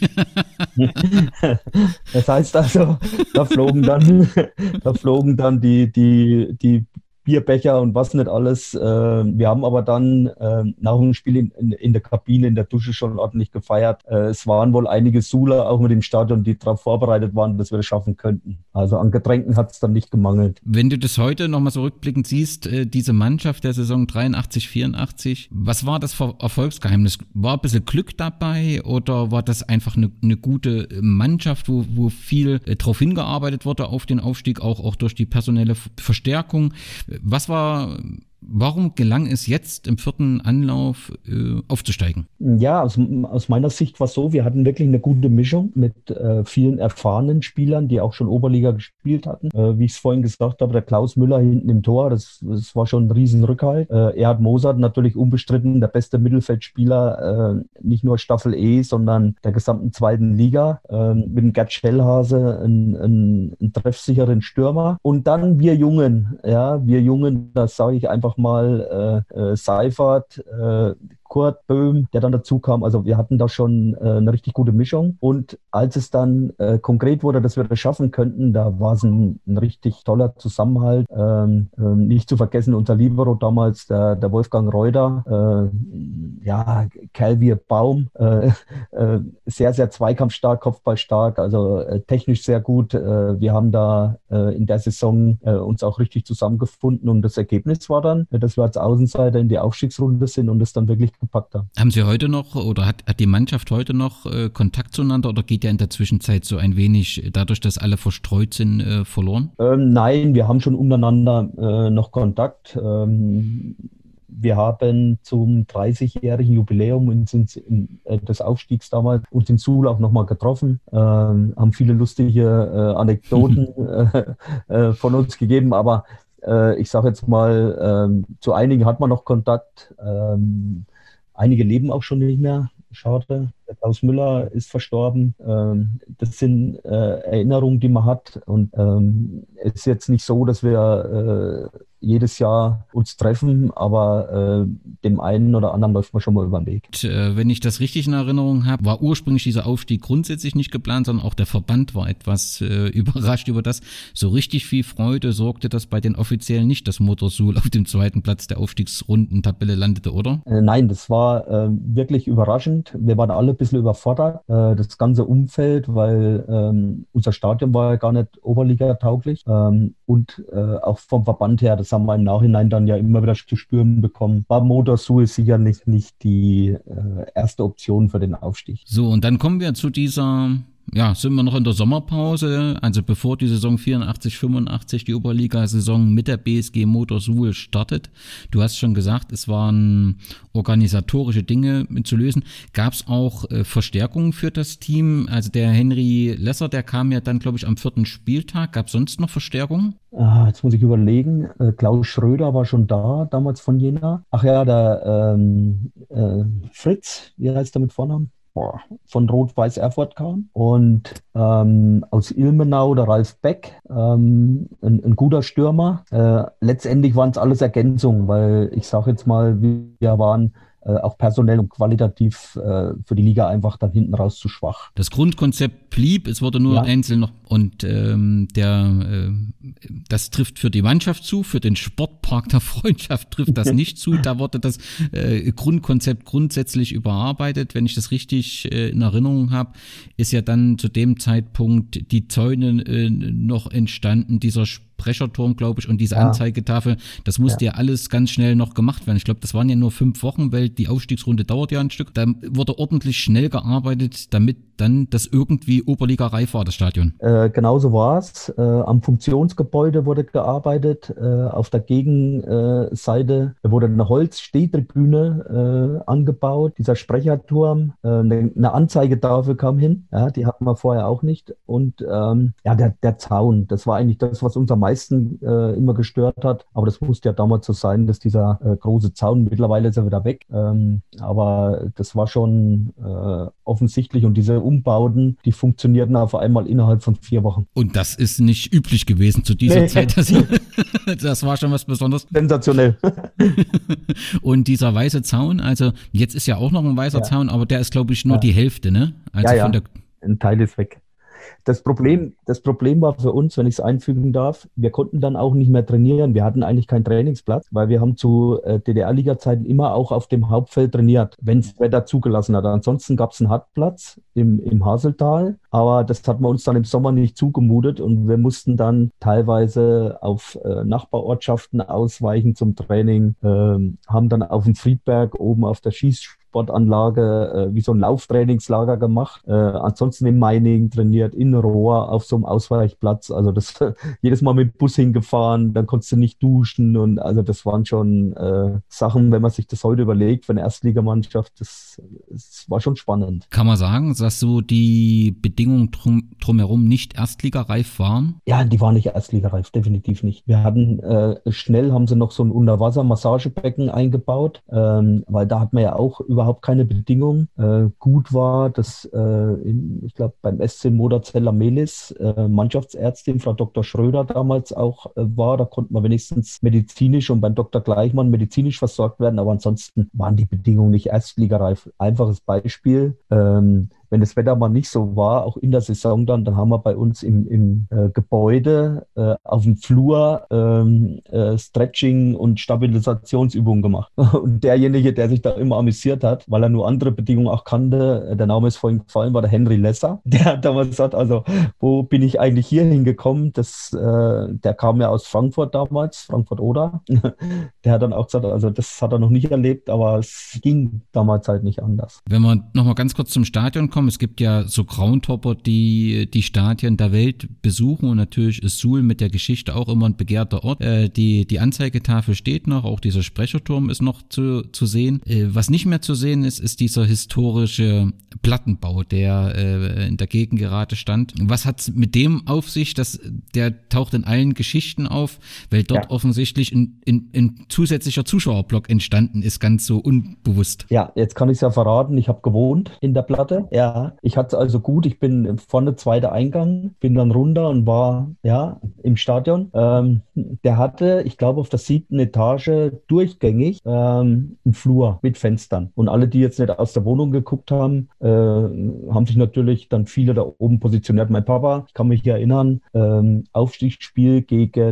Das heißt also, da flogen dann die Bierbecher und was nicht alles. Wir haben aber dann nach dem Spiel in der Kabine, in der Dusche schon ordentlich gefeiert. Es waren wohl einige Suler auch mit dem Stadion, die darauf vorbereitet waren, dass wir das schaffen könnten. Also an Getränken hat es dann nicht gemangelt.
Wenn du das heute nochmal so rückblickend siehst, diese Mannschaft der Saison 83, 84, was war das Erfolgsgeheimnis? War ein bisschen Glück dabei oder war das einfach eine gute Mannschaft, wo viel drauf hingearbeitet wurde auf den Aufstieg, auch durch die personelle Verstärkung? Warum gelang es jetzt im 4. Anlauf aufzusteigen?
Ja, aus meiner Sicht war es so, wir hatten wirklich eine gute Mischung mit vielen erfahrenen Spielern, die auch schon Oberliga gespielt hatten. Wie ich es vorhin gesagt habe, der Klaus Müller hinten im Tor, das war schon ein Riesenrückhalt. Erhard Mosert natürlich unbestritten der beste Mittelfeldspieler, nicht nur Staffel E, sondern der gesamten 2. Liga. Mit dem Gerd Schellhase einen treffsicheren Stürmer. Und dann wir Jungen, das sage ich einfach mal, Seifert, Kurt Böhm, der dann dazu kam. Also wir hatten da schon eine richtig gute Mischung. Und als es dann konkret wurde, dass wir das schaffen könnten, da war es ein richtig toller Zusammenhalt. Nicht zu vergessen, unser Libero damals, der Wolfgang Reuter, Kerl wie Baum, sehr, sehr zweikampfstark, kopfballstark, also technisch sehr gut. Wir haben da in der Saison uns auch richtig zusammengefunden und das Ergebnis war dann, dass wir als Außenseiter in die Aufstiegsrunde sind und es dann wirklich gepackt haben.
Haben Sie heute noch oder hat die Mannschaft heute noch Kontakt zueinander oder geht ja in der Zwischenzeit so ein wenig, dadurch, dass alle verstreut sind, verloren? Nein,
wir haben schon untereinander noch Kontakt. Wir haben zum 30-jährigen Jubiläum des Aufstiegs damals uns in Suhl auch nochmal getroffen, haben viele lustige Anekdoten von uns gegeben, aber ich sage jetzt mal, zu einigen hat man noch Kontakt. Einige leben auch schon nicht mehr. Schade. Der Klaus Müller ist verstorben. Das sind Erinnerungen, die man hat. Und es ist jetzt nicht so, dass wir jedes Jahr uns treffen, aber dem einen oder anderen läuft man schon mal über den Weg.
Und, wenn ich das richtig in Erinnerung habe, war ursprünglich dieser Aufstieg grundsätzlich nicht geplant, sondern auch der Verband war etwas überrascht über das. So richtig viel Freude sorgte das bei den Offiziellen nicht, dass Motor Suhl auf dem 2. Platz der Aufstiegsrundentabelle landete, oder?
Nein, das war wirklich überraschend. Wir waren alle ein bisschen überfordert, das ganze Umfeld, weil unser Stadion war ja gar nicht Oberliga-tauglich und auch vom Verband her, das haben wir im Nachhinein dann ja immer wieder zu spüren bekommen, war Motor Suhl sicherlich nicht die erste Option für den Aufstieg.
So, und dann kommen wir zu dieser... Ja, sind wir noch in der Sommerpause, also bevor die Saison 84, 85, die Oberliga-Saison mit der BSG Motor Suhl startet. Du hast schon gesagt, es waren organisatorische Dinge zu lösen. Gab es auch Verstärkungen für das Team? Also der Henry Lesser, der kam ja dann, glaube ich, am 4. Spieltag. Gab es sonst noch Verstärkungen?
Jetzt muss ich überlegen. Klaus Schröder war schon da, damals von Jena. Ach ja, der Fritz, wie heißt der mit Vornamen? Von Rot-Weiß Erfurt kam und aus Ilmenau der Ralf Beck, ein guter Stürmer. Letztendlich waren es alles Ergänzungen, weil ich sage jetzt mal, wir waren auch personell und qualitativ für die Liga einfach dann hinten raus zu schwach.
Das Grundkonzept blieb, es wurde nur einzeln noch und das trifft für die Mannschaft zu, für den Sportpark der Freundschaft trifft das nicht zu. Da wurde das Grundkonzept grundsätzlich überarbeitet. Wenn ich das richtig in Erinnerung habe, ist ja dann zu dem Zeitpunkt die Zäune noch entstanden, dieser Sprecherturm, glaube ich, und diese Anzeigetafel, das musste ja alles ganz schnell noch gemacht werden. Ich glaube, das waren ja nur 5 Wochen, weil die Aufstiegsrunde dauert ja ein Stück. Da wurde ordentlich schnell gearbeitet, damit dann das irgendwie Oberliga-reif war, das Stadion.
Genauso war es. Am Funktionsgebäude wurde gearbeitet. Auf der Gegenseite wurde eine Holzstehtribüne angebaut. Dieser Sprecherturm, eine Anzeigetafel kam hin. Ja, die hatten wir vorher auch nicht. Und der Zaun, das war eigentlich das, was uns am meisten immer gestört hat. Aber das musste ja damals so sein, dass dieser große Zaun, mittlerweile ist er wieder weg. Aber das war schon offensichtlich. Und diese Umbauten, die funktionierten auf einmal innerhalb von 4 Wochen.
Und das ist nicht üblich gewesen zu dieser Zeit. Das war schon was Besonderes.
Sensationell.
Und dieser weiße Zaun, also jetzt ist ja auch noch ein weißer Zaun, aber der ist, glaube ich, nur die Hälfte, ne? Also
ein Teil ist weg. Das Problem war für uns, wenn ich es einfügen darf, wir konnten dann auch nicht mehr trainieren. Wir hatten eigentlich keinen Trainingsplatz, weil wir haben zu DDR-Liga-Zeiten immer auch auf dem Hauptfeld trainiert, wenn es Wetter zugelassen hat. Ansonsten gab es einen Hartplatz im Haseltal, aber das hat man uns dann im Sommer nicht zugemutet und wir mussten dann teilweise auf Nachbarortschaften ausweichen zum Training, haben dann auf dem Friedberg oben auf der Schießsportanlage wie so ein Lauftrainingslager gemacht. Ansonsten in Meiningen trainiert, in Rohr auf so einem Ausweichplatz. Also das jedes Mal mit dem Bus hingefahren, dann konntest du nicht duschen und also das waren schon Sachen, wenn man sich das heute überlegt, für eine Erstligamannschaft, das war schon spannend.
Kann man sagen, dass so die Bedingungen drumherum nicht erstligareif waren?
Ja, die waren nicht erstligareif, definitiv nicht. Wir hatten schnell haben sie noch so ein Unterwasser-Massagebecken eingebaut, weil da hat man ja auch überhaupt keine Bedingungen. Gut war, dass ich glaube beim SC Moderzeller Melis Mannschaftsärztin Frau Dr. Schröder damals auch war. Da konnte man wenigstens medizinisch und beim Dr. Gleichmann medizinisch versorgt werden, aber ansonsten waren die Bedingungen nicht erstligareif. Einfaches Beispiel. Wenn das Wetter mal nicht so war, auch in der Saison dann haben wir bei uns im Gebäude auf dem Flur Stretching und Stabilisationsübungen gemacht. Und derjenige, der sich da immer amüsiert hat, weil er nur andere Bedingungen auch kannte, der Name ist vorhin gefallen, war der Henry Lesser. Der hat damals gesagt, also wo bin ich eigentlich hier hingekommen? Der kam ja aus Frankfurt damals, Frankfurt-Oder. Der hat dann auch gesagt, also das hat er noch nicht erlebt, aber es ging damals halt nicht anders.
Wenn wir nochmal ganz kurz zum Stadion kommen, es gibt ja so Groundhopper, die Stadien der Welt besuchen und natürlich ist Suhl mit der Geschichte auch immer ein begehrter Ort. Die Anzeigetafel steht noch, auch dieser Sprecherturm ist noch zu sehen. Was nicht mehr zu sehen ist dieser historische Plattenbau, der in der Gegend gerade stand. Was hat es mit dem auf sich? Der taucht in allen Geschichten auf, weil dort offensichtlich ein zusätzlicher Zuschauerblock entstanden ist, ganz so unbewusst.
Ja, jetzt kann ich es ja verraten, ich habe gewohnt in der Platte. Ja, ich hatte es also gut. Ich bin vorne zweiter Eingang, bin dann runter und war im Stadion. Der hatte, ich glaube, auf der 7. Etage durchgängig einen Flur mit Fenstern. Und alle, die jetzt nicht aus der Wohnung geguckt haben, haben sich natürlich dann viele da oben positioniert. Mein Papa, ich kann mich hier erinnern, Aufstiegsspiel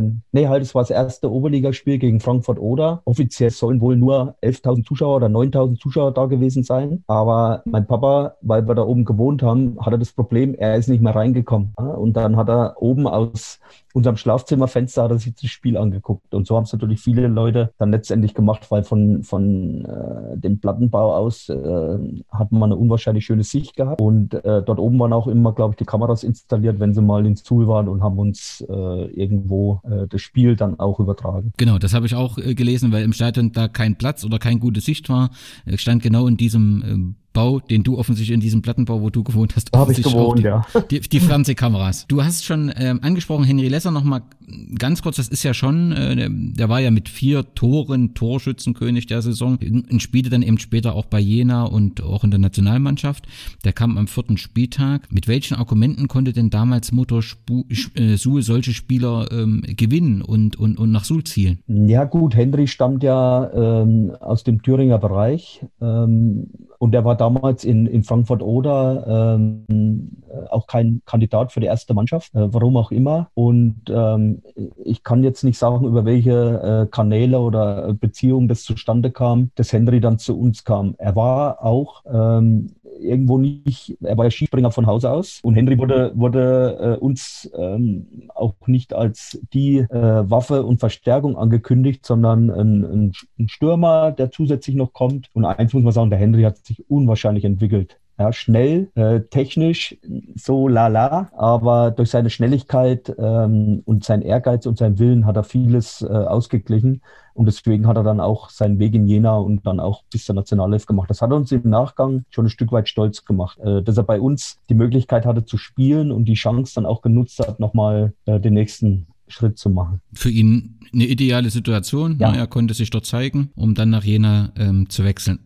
es war das erste Oberligaspiel gegen Frankfurt-Oder. Offiziell sollen wohl nur 11.000 Zuschauer oder 9.000 Zuschauer da gewesen sein. Aber mein Papa, weil wir da oben gewohnt haben, hatte das Problem, er ist nicht mehr reingekommen. Und dann hat er oben aus unserem Schlafzimmerfenster hat er sich das Spiel angeguckt. Und so haben es natürlich viele Leute dann letztendlich gemacht, weil von dem Plattenbau aus hat man eine unwahrscheinlich schöne Sicht gehabt. Und dort oben waren auch immer, glaube ich, die Kameras installiert, wenn sie mal in Suhl waren und haben uns irgendwo das Spiel dann auch übertragen.
Genau, das habe ich auch gelesen, weil im Stadion da kein Platz oder keine gute Sicht war. Stand genau in diesem Bau, den du offensichtlich in diesem Plattenbau, wo du gewohnt hast,
habe ich gewohnt,
die Fernsehkameras. Du hast schon angesprochen, Henry Lesser, nochmal ganz kurz, das ist ja schon, der war ja mit 4 Toren Torschützenkönig der Saison und spielte dann eben später auch bei Jena und auch in der Nationalmannschaft. Der kam am 4. Spieltag. Mit welchen Argumenten konnte denn damals Motor Suhl solche Spieler gewinnen und nach Suhl zielen?
Ja gut, Henry stammt ja aus dem Thüringer Bereich und der war damals in Frankfurt-Oder auch kein Kandidat für die erste Mannschaft, warum auch immer. Und ich kann jetzt nicht sagen, über welche Kanäle oder Beziehungen das zustande kam, dass Henry dann zu uns kam. Er war auch irgendwo nicht, er war ja Skispringer von Haus aus und Henry wurde uns auch nicht als die Waffe und Verstärkung angekündigt, sondern ein Stürmer, der zusätzlich noch kommt. Und eins muss man sagen, der Henry hat sich unwahrscheinlich entwickelt. Ja, schnell, technisch so lala, aber durch seine Schnelligkeit und seinen Ehrgeiz und seinen Willen hat er vieles ausgeglichen und deswegen hat er dann auch seinen Weg in Jena und dann auch bis zur Nationalelf gemacht. Das hat uns im Nachgang schon ein Stück weit stolz gemacht, dass er bei uns die Möglichkeit hatte zu spielen und die Chance dann auch genutzt hat, nochmal den nächsten Schritt zu machen.
Für ihn eine ideale Situation, er konnte sich dort zeigen, um dann nach Jena zu wechseln.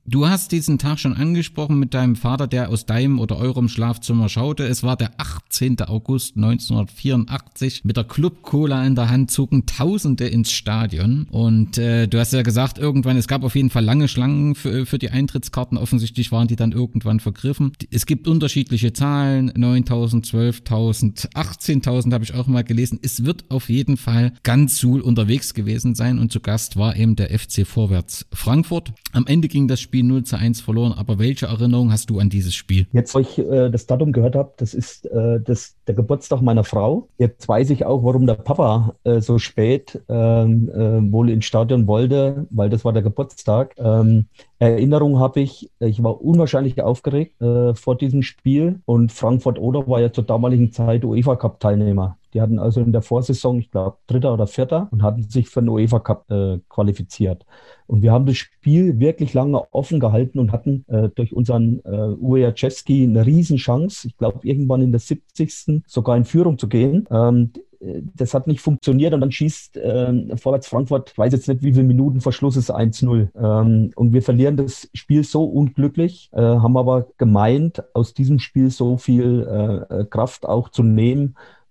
Du hast diesen Tag schon angesprochen mit deinem Vater, der aus deinem oder eurem Schlafzimmer schaute. Es war der 18. August 1984. Mit der Club-Cola in der Hand zogen Tausende ins Stadion. Und du hast ja gesagt, irgendwann, es gab auf jeden Fall lange Schlangen für die Eintrittskarten. Offensichtlich waren die dann irgendwann vergriffen. Es gibt unterschiedliche Zahlen, 9.000, 12.000, 18.000 habe ich auch mal gelesen. Es wird auf jeden Fall ganz Suhl unterwegs gewesen sein und zu Gast war eben der FC Vorwärts Frankfurt. Am Ende ging das Spiel 0:1 verloren, aber welche Erinnerung hast du an dieses Spiel?
Jetzt, wo ich das Datum gehört habe, das ist der Geburtstag meiner Frau. Jetzt weiß ich auch, warum der Papa so spät wohl ins Stadion wollte, weil das war der Geburtstag. Erinnerung habe ich war unwahrscheinlich aufgeregt vor diesem Spiel und Frankfurt-Oder war ja zur damaligen Zeit UEFA-Cup-Teilnehmer. Die hatten also in der Vorsaison, ich glaube, 3. oder 4. und hatten sich für den UEFA-Cup qualifiziert. Und wir haben das Spiel wirklich lange offen gehalten und hatten durch unseren Uwe Jaczewski eine Riesenchance, ich glaube, irgendwann in der 70. sogar in Führung zu gehen. Das hat nicht funktioniert und dann schießt Vorwärts Frankfurt, ich weiß jetzt nicht, wie viele Minuten vor Schluss ist, 1:0. Und wir verlieren das Spiel so unglücklich, haben aber gemeint, aus diesem Spiel so viel Kraft auch zu nehmen,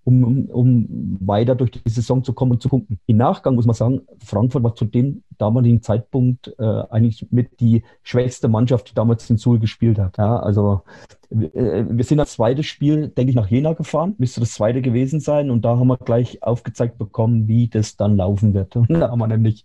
um weiter durch die Saison zu kommen und zu punkten. Im Nachgang muss man sagen, Frankfurt war zu dem damaligen Zeitpunkt eigentlich mit die schwächste Mannschaft, die damals in Suhl gespielt hat. Ja, also wir sind das zweite Spiel, denke ich, nach Jena gefahren, müsste das zweite gewesen sein und da haben wir gleich aufgezeigt bekommen, wie das dann laufen wird. Und da haben wir nämlich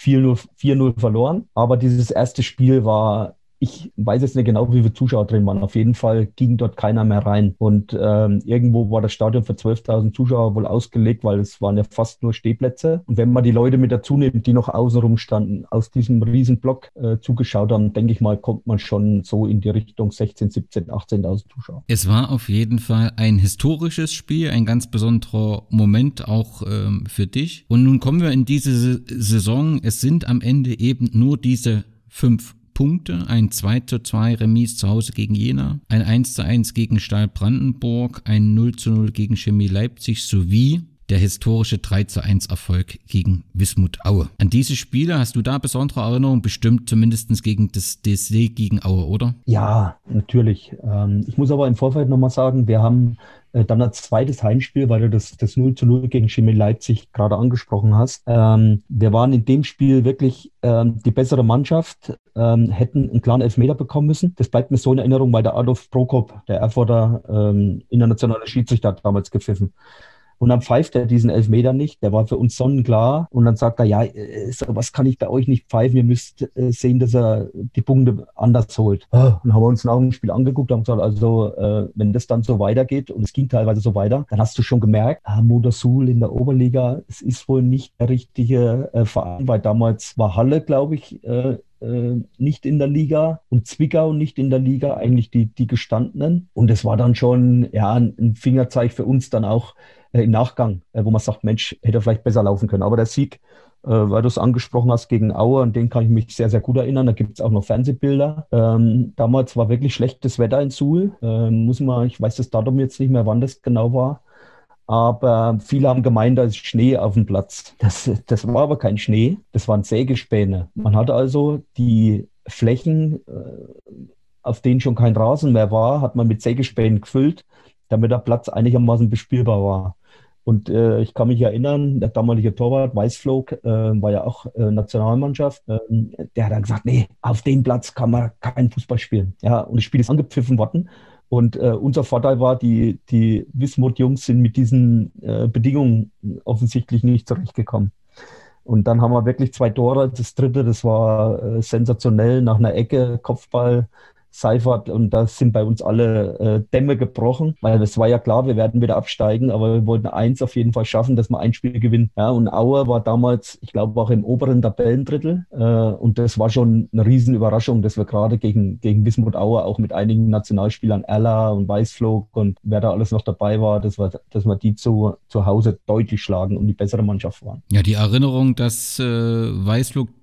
4:0 verloren, aber dieses erste Spiel war, ich weiß jetzt nicht genau, wie viele Zuschauer drin waren. Auf jeden Fall ging dort keiner mehr rein. Und irgendwo war das Stadion für 12.000 Zuschauer wohl ausgelegt, weil es waren ja fast nur Stehplätze. Und wenn man die Leute mit dazu nimmt, die noch außenrum standen, aus diesem riesen Block zugeschaut haben, denke ich mal, kommt man schon so in die Richtung 16, 17, 18.000 Zuschauer.
Es war auf jeden Fall ein historisches Spiel, ein ganz besonderer Moment auch für dich. Und nun kommen wir in diese Saison. Es sind am Ende eben nur diese 5 Punkte, ein 2:2 Remis zu Hause gegen Jena, ein 1:1 gegen Stahl Brandenburg, ein 0:0 gegen Chemie Leipzig sowie der historische 3:1 Erfolg gegen Wismut Aue. An diese Spiele hast du da besondere Erinnerungen, bestimmt zumindest gegen das DSC gegen Aue, oder?
Ja, natürlich. Ich muss aber im Vorfeld nochmal sagen, wir haben dann als zweites Heimspiel, weil du das 0:0 gegen Chemie Leipzig gerade angesprochen hast. Wir waren in dem Spiel wirklich die bessere Mannschaft, hätten einen klaren Elfmeter bekommen müssen. Das bleibt mir so in Erinnerung, weil der Adolf Prokop, der Erfurter internationale Schiedsrichter, hat damals gepfiffen. Und dann pfeift er diesen Elfmeter nicht, der war für uns sonnenklar. Und dann sagt er, ja, was kann ich bei euch nicht pfeifen, ihr müsst sehen, dass er die Punkte anders holt. Und dann haben wir uns nach dem Spiel angeguckt und haben gesagt, also wenn das dann so weitergeht, und es ging teilweise so weiter, dann hast du schon gemerkt, Motor Suhl in der Oberliga, es ist wohl nicht der richtige Verein, weil damals war Halle, glaube ich, nicht in der Liga und Zwickau nicht in der Liga, eigentlich die gestandenen. Und es war dann schon ein Fingerzeig für uns dann auch im Nachgang, wo man sagt, Mensch, hätte vielleicht besser laufen können. Aber der Sieg, weil du es angesprochen hast, gegen Aue, an den kann ich mich sehr, sehr gut erinnern. Da gibt es auch noch Fernsehbilder. Damals war wirklich schlechtes Wetter in Suhl. Ich weiß das Datum jetzt nicht mehr, wann das genau war. Aber viele haben gemeint, da ist Schnee auf dem Platz. Das war aber kein Schnee, das waren Sägespäne. Man hatte also die Flächen, auf denen schon kein Rasen mehr war, hat man mit Sägespänen gefüllt, damit der Platz einigermaßen bespielbar war. Und ich kann mich erinnern, der damalige Torwart Weißflog war ja auch Nationalmannschaft. Der hat dann gesagt, nee, auf dem Platz kann man keinen Fußball spielen. Ja, und das Spiel ist angepfiffen worden. Und unser Vorteil war, die Wismut-Jungs sind mit diesen Bedingungen offensichtlich nicht zurechtgekommen. Und dann haben wir wirklich 2 Tore. Das dritte, das war sensationell, nach einer Ecke, Kopfball, Seifert, und da sind bei uns alle Dämme gebrochen, weil es war ja klar, wir werden wieder absteigen, aber wir wollten eins auf jeden Fall schaffen, dass wir ein Spiel gewinnen. Ja, und Aue war damals, ich glaube, auch im oberen Tabellendrittel, und das war schon eine Riesenüberraschung, dass wir gerade gegen Wismut Aue auch mit einigen Nationalspielern, Erla und Weißflog und wer da alles noch dabei war, dass wir die zu Hause deutlich schlagen und die bessere Mannschaft waren.
Ja, die Erinnerung, dass Weißflog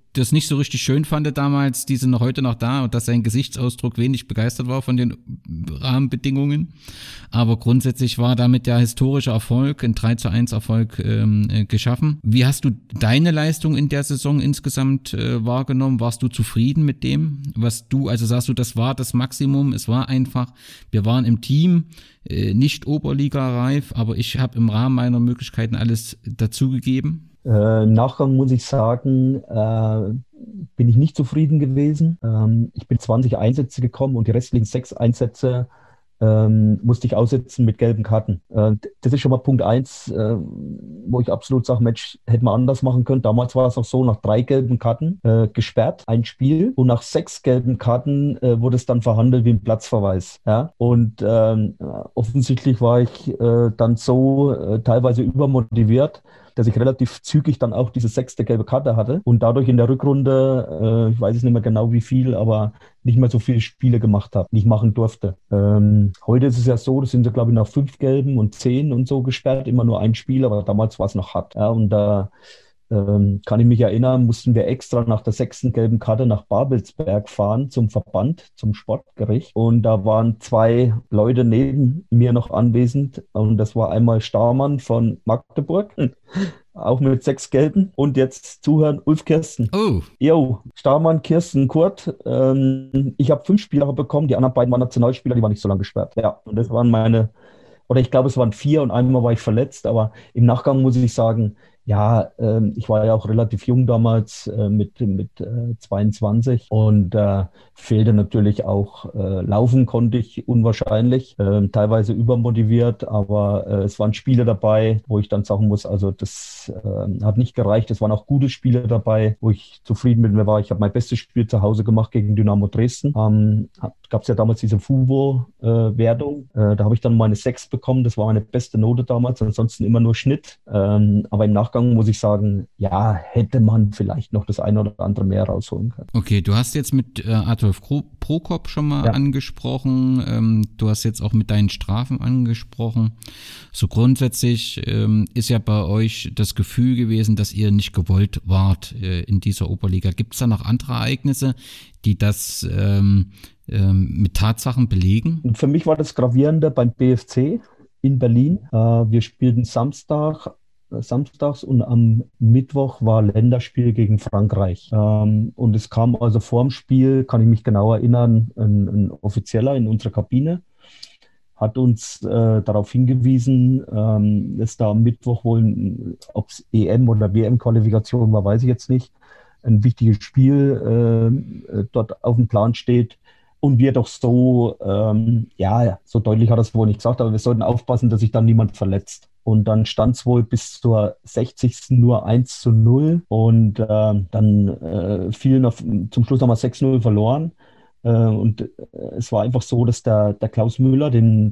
das nicht so richtig schön fand damals, die sind heute noch da und dass sein Gesichtsausdruck wenig begeistert war von den Rahmenbedingungen. Aber grundsätzlich war damit der historische Erfolg, ein 3:1 Erfolg geschaffen. Wie hast du deine Leistung in der Saison insgesamt wahrgenommen? Warst du zufrieden mit dem, was du, also sagst du, das war das Maximum, es war einfach, wir waren im Team, nicht Oberliga-reif, aber ich habe im Rahmen meiner Möglichkeiten alles dazugegeben?
Im Nachgang muss ich sagen, bin ich nicht zufrieden gewesen. Ich bin 20 Einsätze gekommen und die restlichen 6 Einsätze musste ich aussetzen mit gelben Karten. Das ist schon mal Punkt 1, wo ich absolut sage, Mensch, hätte man anders machen können. Damals war es auch so, nach 3 gelben Karten gesperrt, ein Spiel. Und nach 6 gelben Karten wurde es dann verhandelt wie ein Platzverweis. Ja? Und offensichtlich war ich dann so teilweise übermotiviert, dass ich relativ zügig dann auch diese 6. gelbe Karte hatte und dadurch in der Rückrunde, ich weiß es nicht mehr genau wie viel, aber nicht mehr so viele Spiele gemacht habe, nicht machen durfte. Heute ist es ja so, das sind ja glaube ich nach 5 gelben und 10 und so gesperrt, immer nur ein Spiel, aber damals war es noch hart. Ja, und da kann ich mich erinnern, mussten wir extra nach der 6. gelben Karte nach Babelsberg fahren zum Verband, zum Sportgericht. Und da waren 2 Leute neben mir noch anwesend. Und das war einmal Starmann von Magdeburg, auch mit 6 gelben. Und jetzt zuhören, Ulf Kirsten.
Oh.
Jo, Starmann, Kirsten, Kurt. Ich habe 5 Spieler bekommen, die anderen beiden waren Nationalspieler, die waren nicht so lange gesperrt. Ja, und das waren oder ich glaube, es waren 4 und einmal war ich verletzt. Aber im Nachgang muss ich sagen, ja, ich war ja auch relativ jung damals mit 22 und fehlte natürlich auch, laufen konnte ich unwahrscheinlich, teilweise übermotiviert, aber es waren Spiele dabei, wo ich dann sagen muss, also das hat nicht gereicht. Es waren auch gute Spiele dabei, wo ich zufrieden mit mir war. Ich habe mein bestes Spiel zu Hause gemacht gegen Dynamo Dresden. Gab es ja damals diese FUVO-Wertung. Da habe ich dann meine 6 bekommen. Das war meine beste Note damals. Ansonsten immer nur Schnitt. Aber im Nachgang muss ich sagen, ja, hätte man vielleicht noch das eine oder andere mehr rausholen können.
Okay, du hast jetzt mit Adolf Prokop schon mal angesprochen. Du hast jetzt auch mit deinen Strafen angesprochen. So grundsätzlich ist ja bei euch das Gefühl gewesen, dass ihr nicht gewollt wart in dieser Oberliga. Gibt es da noch andere Ereignisse, die das mit Tatsachen belegen?
Und für mich war das Gravierende beim BFC in Berlin. Wir spielten samstags und am Mittwoch war Länderspiel gegen Frankreich. Und es kam also vorm Spiel, kann ich mich genau erinnern, ein Offizieller in unserer Kabine, hat uns darauf hingewiesen, dass da am Mittwoch wohl, ob es EM- oder WM-Qualifikation war, weiß ich jetzt nicht, ein wichtiges Spiel dort auf dem Plan steht. Und wir doch so, so deutlich hat er es wohl nicht gesagt, aber wir sollten aufpassen, dass sich dann niemand verletzt. Und dann stand es wohl bis zur 60. nur 1:0 und dann fielen zum Schluss haben wir 6:0 verloren. Und es war einfach so, dass der Klaus Müller,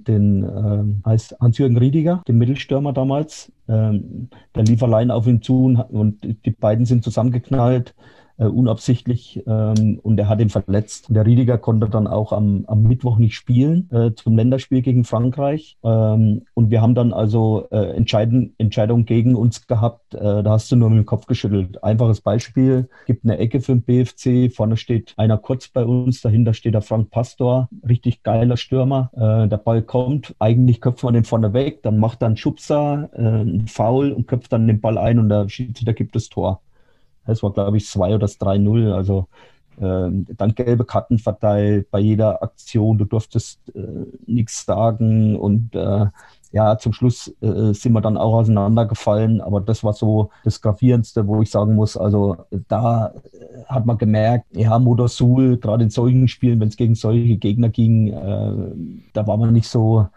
heißt Hans-Jürgen Riediger, den Mittelstürmer damals, der lief allein auf ihn zu und die beiden sind zusammengeknallt. Unabsichtlich und er hat ihn verletzt. Und der Riediger konnte dann auch am Mittwoch nicht spielen zum Länderspiel gegen Frankreich. Und wir haben dann also Entscheidung gegen uns gehabt. Da hast du nur mit dem Kopf geschüttelt. Einfaches Beispiel, gibt eine Ecke für den BFC. Vorne steht einer kurz bei uns, dahinter steht der Frank Pastor, richtig geiler Stürmer. Der Ball kommt, eigentlich köpft man den vorne weg, dann macht er einen Schubser, einen Foul und köpft dann den Ball ein und der Schiedsrichter gibt das Tor. Es war, glaube ich, 2 oder 3:0. Also dann gelbe Karten verteilt bei jeder Aktion. Du durftest nichts sagen. Und zum Schluss sind wir dann auch auseinandergefallen. Aber das war so das Gravierendste, wo ich sagen muss, also da hat man gemerkt, ja, Motorsul, gerade in solchen Spielen, wenn es gegen solche Gegner ging, da war man nicht so...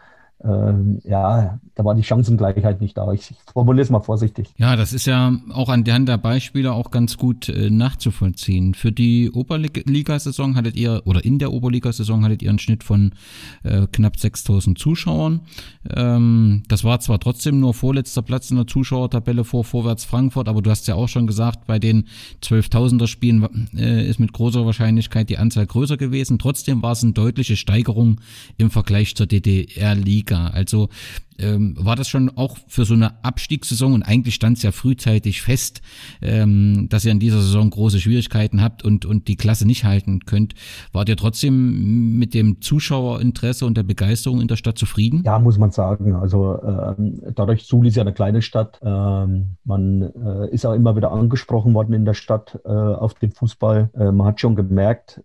da war die Chancengleichheit nicht da. Ich formuliere es mal vorsichtig.
Ja, das ist ja auch an der Beispiele auch ganz gut nachzuvollziehen. Für die Oberligasaison in der Oberligasaison hattet ihr einen Schnitt von knapp 6.000 Zuschauern. Das war zwar trotzdem nur vorletzter Platz in der Zuschauertabelle vor Vorwärts Frankfurt, aber du hast ja auch schon gesagt, bei den 12.000er Spielen ist mit großer Wahrscheinlichkeit die Anzahl größer gewesen. Trotzdem war es eine deutliche Steigerung im Vergleich zur DDR-Liga. Also War das schon auch für so eine Abstiegssaison, und eigentlich stand es ja frühzeitig fest, dass ihr in dieser Saison große Schwierigkeiten habt und die Klasse nicht halten könnt. Wart ihr trotzdem mit dem Zuschauerinteresse und der Begeisterung in der Stadt zufrieden?
Ja, muss man sagen. Also dadurch, Suhl ist ja eine kleine Stadt. Man ist auch immer wieder angesprochen worden in der Stadt auf den Fußball. Man hat schon gemerkt,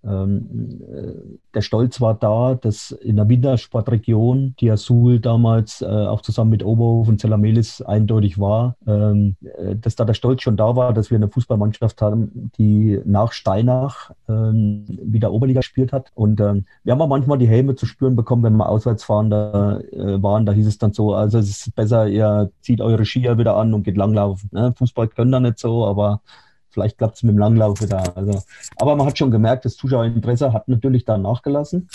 der Stolz war da, dass in der Wintersportregion, die ja Suhl damals auch zusammen mit Oberhof und Zella-Mehlis eindeutig war, dass da der Stolz schon da war, dass wir eine Fußballmannschaft haben, die nach Steinach wieder Oberliga gespielt hat. Und wir haben auch manchmal die Häme zu spüren bekommen, wenn wir auswärts fahren, da hieß es dann so, also es ist besser, ihr zieht eure Skier wieder an und geht langlaufen. Ne? Fußball können da nicht so, aber vielleicht klappt es mit dem Langlauf wieder. Also, aber man hat schon gemerkt, das Zuschauerinteresse hat natürlich da nachgelassen,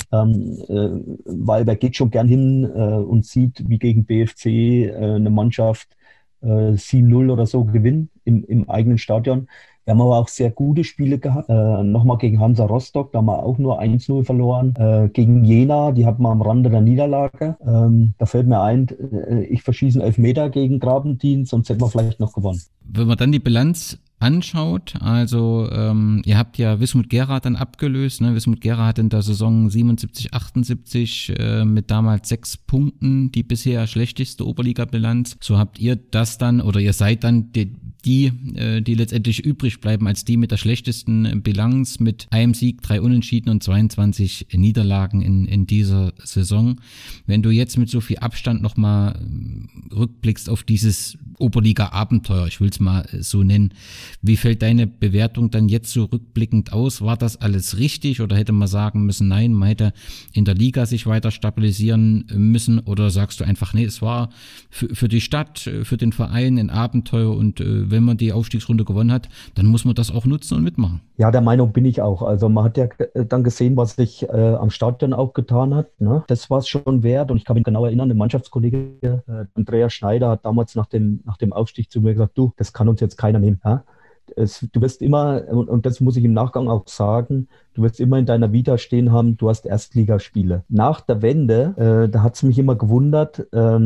weil wer geht schon gern hin und sieht, wie gegen BFC eine Mannschaft 7-0 oder so gewinnen im eigenen Stadion. Wir haben aber auch sehr gute Spiele gehabt. Nochmal gegen Hansa Rostock, da haben wir auch nur 1-0 verloren. Gegen Jena, die hatten wir am Rande der Niederlage. Da fällt mir ein, ich verschieße einen Elfmeter gegen Grabentin, sonst hätten wir vielleicht noch gewonnen.
Wenn man dann die Bilanz anschaut, also ihr habt ja Wismut Gera dann abgelöst, ne? Wismut Gera hat in der Saison 77, 78 mit damals 6 Punkten die bisher schlechteste Oberliga-Bilanz. So habt ihr das dann, oder ihr seid dann die letztendlich übrig bleiben als die mit der schlechtesten Bilanz, mit einem Sieg, 3 Unentschieden und 22 Niederlagen in dieser Saison. Wenn du jetzt mit so viel Abstand nochmal rückblickst auf dieses Oberliga-Abenteuer, ich will es mal so nennen, wie fällt deine Bewertung dann jetzt so rückblickend aus? War das alles richtig, oder hätte man sagen müssen, nein, man hätte in der Liga sich weiter stabilisieren müssen, oder sagst du einfach, nee, es war für die Stadt, für den Verein ein Abenteuer, und wenn man die Aufstiegsrunde gewonnen hat, dann muss man das auch nutzen und mitmachen?
Ja, der Meinung bin ich auch. Also man hat ja dann gesehen, was sich am Stadion auch getan hat. Ne? Das war es schon wert, und ich kann mich genau erinnern, der Mannschaftskollege Andreas Schneider hat damals nach dem Aufstieg zu mir gesagt, du, das kann uns jetzt keiner nehmen. Ja? Du wirst immer, und das muss ich im Nachgang auch sagen, du wirst immer in deiner Vita stehen haben, du hast Erstligaspiele. Nach der Wende, da hat es mich immer gewundert,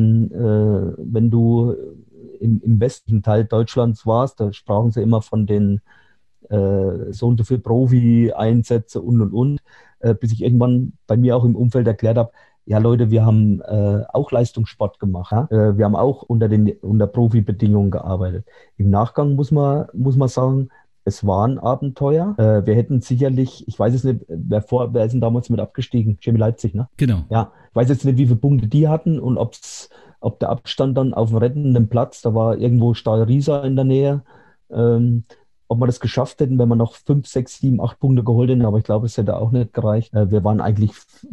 wenn du im westlichen Teil Deutschlands warst, da sprachen sie immer von den so und so viel Profi-Einsätze und, bis ich irgendwann bei mir auch im Umfeld erklärt habe, ja Leute, wir haben auch Leistungssport gemacht. Ja? Wir haben auch unter Profibedingungen gearbeitet. Im Nachgang muss man sagen, es war ein Abenteuer. Wir hätten sicherlich, ich weiß jetzt nicht, wer ist denn damals mit abgestiegen? Chemie Leipzig, ne?
Genau.
Ja, ich weiß jetzt nicht, wie viele Punkte die hatten und ob der Abstand dann auf dem rettenden Platz, da war irgendwo Stahl Riesa in der Nähe, ob wir das geschafft hätten, wenn wir noch 5, 6, 7, 8 Punkte geholt hätten, aber ich glaube, es hätte auch nicht gereicht. Wir waren eigentlich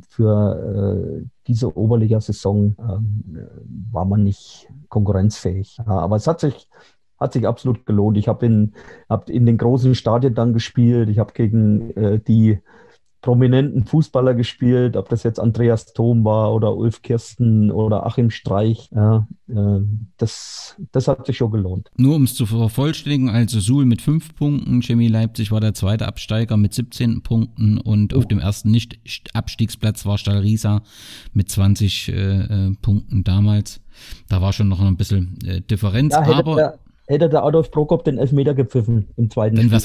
für diese Oberliga-Saison war man nicht konkurrenzfähig. Ja, aber es hat sich absolut gelohnt. Ich habe in den großen Stadien dann gespielt, ich habe gegen die prominenten Fußballer gespielt, ob das jetzt Andreas Thom war oder Ulf Kirsten oder Achim Streich. Ja, das hat sich schon gelohnt.
Nur um es zu vervollständigen, also Suhl mit 5 Punkten, Chemie Leipzig war der zweite Absteiger mit 17 Punkten und auf dem ersten Nicht-Abstiegsplatz war Stahl Riesa mit 20 Punkten damals. Da war schon noch ein bisschen Differenz,
ja,
aber...
Hätte der Adolf Prokop den Elfmeter gepfiffen im zweiten Spiel.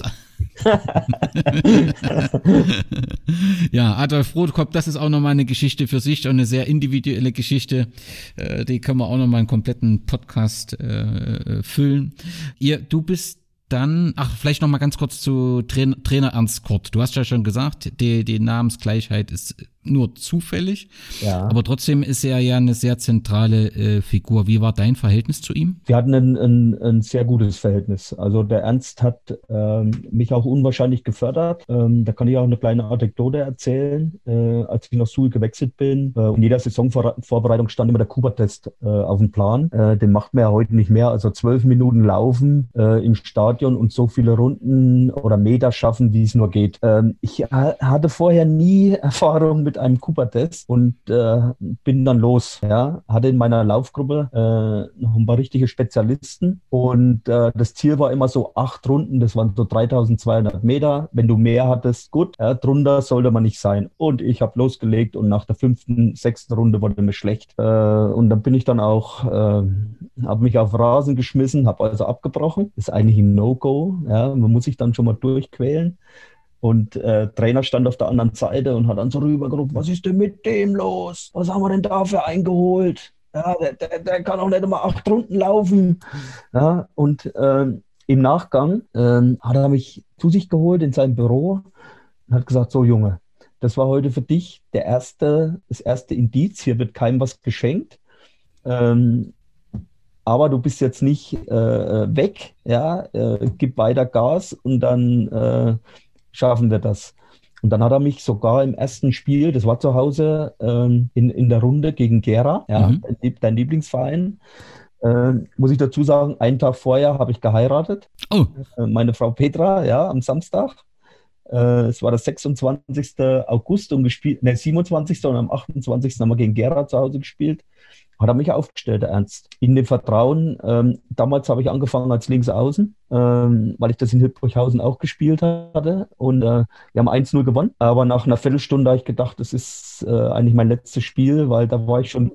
Ja, Adolf Prokop, das ist auch nochmal eine Geschichte für sich und eine sehr individuelle Geschichte. Die können wir auch nochmal einen kompletten Podcast füllen. Du bist dann, vielleicht nochmal ganz kurz zu Trainer Ernst Kort. Du hast ja schon gesagt, die Namensgleichheit ist nur zufällig, ja. Aber trotzdem ist er ja eine sehr zentrale Figur. Wie war dein Verhältnis zu ihm?
Wir hatten ein sehr gutes Verhältnis. Also der Ernst hat mich auch unwahrscheinlich gefördert. Da kann ich auch eine kleine Anekdote erzählen. Als ich nach Suhl gewechselt bin, in jeder Saisonvorbereitung stand immer der Kuba-Test auf dem Plan. Den macht man ja heute nicht mehr. Also 12 Minuten laufen im Stadion und so viele Runden oder Meter schaffen, wie es nur geht. Ich hatte vorher nie Erfahrung mit mit einem Cooper-Test und bin dann los. Ja, hatte in meiner Laufgruppe noch ein paar richtige Spezialisten und das Ziel war immer so 8 Runden, das waren so 3200 Meter. Wenn du mehr hattest, gut, drunter sollte man nicht sein. Und ich habe losgelegt und nach der 5., 6. Runde wurde mir schlecht. Und dann bin ich dann auch, habe mich auf Rasen geschmissen, habe also abgebrochen. Das ist eigentlich ein No-Go. Ja, man muss sich dann schon mal durchquälen. Und Trainer stand auf der anderen Seite und hat dann so rübergerufen, was ist denn mit dem los? Was haben wir denn dafür eingeholt? Ja, der kann auch nicht mal 8 Runden laufen. Ja, und im Nachgang hat er mich zu sich geholt in sein Büro und hat gesagt, so Junge, das war heute für dich das erste Indiz, hier wird keinem was geschenkt. Aber du bist jetzt nicht weg, ja, gib weiter Gas und dann schaffen wir das. Und dann hat er mich sogar im ersten Spiel, das war zu Hause in der Runde gegen Gera, ja, dein Lieblingsverein, muss ich dazu sagen, einen Tag vorher habe ich geheiratet. Oh. Meine Frau Petra, ja, am Samstag. Es war der 26. August und 27. und am 28. haben wir gegen Gera zu Hause gespielt. Hat er mich aufgestellt, der Ernst. In dem Vertrauen, damals habe ich angefangen als Linksaußen, weil ich das in Hildburghausen auch gespielt hatte. Und wir haben 1-0 gewonnen. Aber nach einer Viertelstunde habe ich gedacht, das ist eigentlich mein letztes Spiel, weil da war ich schon,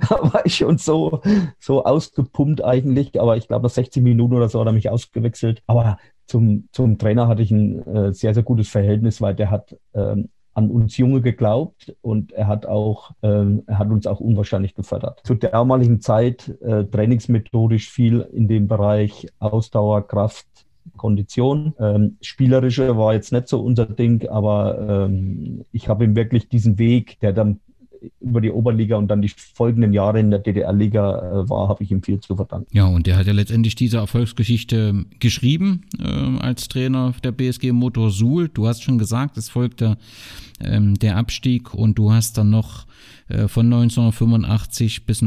so ausgepumpt eigentlich. Aber ich glaube, nach 60 Minuten oder so hat er mich ausgewechselt. Aber zum Trainer hatte ich ein sehr, sehr gutes Verhältnis, weil der hat an uns Junge geglaubt und er hat uns auch unwahrscheinlich gefördert. Zur damaligen Zeit trainingsmethodisch viel in dem Bereich Ausdauer, Kraft, Kondition. Spielerische war jetzt nicht so unser Ding, aber ich habe ihm wirklich diesen Weg, der dann über die Oberliga und dann die folgenden Jahre in der DDR-Liga war, habe ich ihm viel zu verdanken.
Ja, und der hat ja letztendlich diese Erfolgsgeschichte geschrieben als Trainer der BSG Motor Suhl. Du hast schon gesagt, es folgte der Abstieg und du hast dann noch von 1985 bis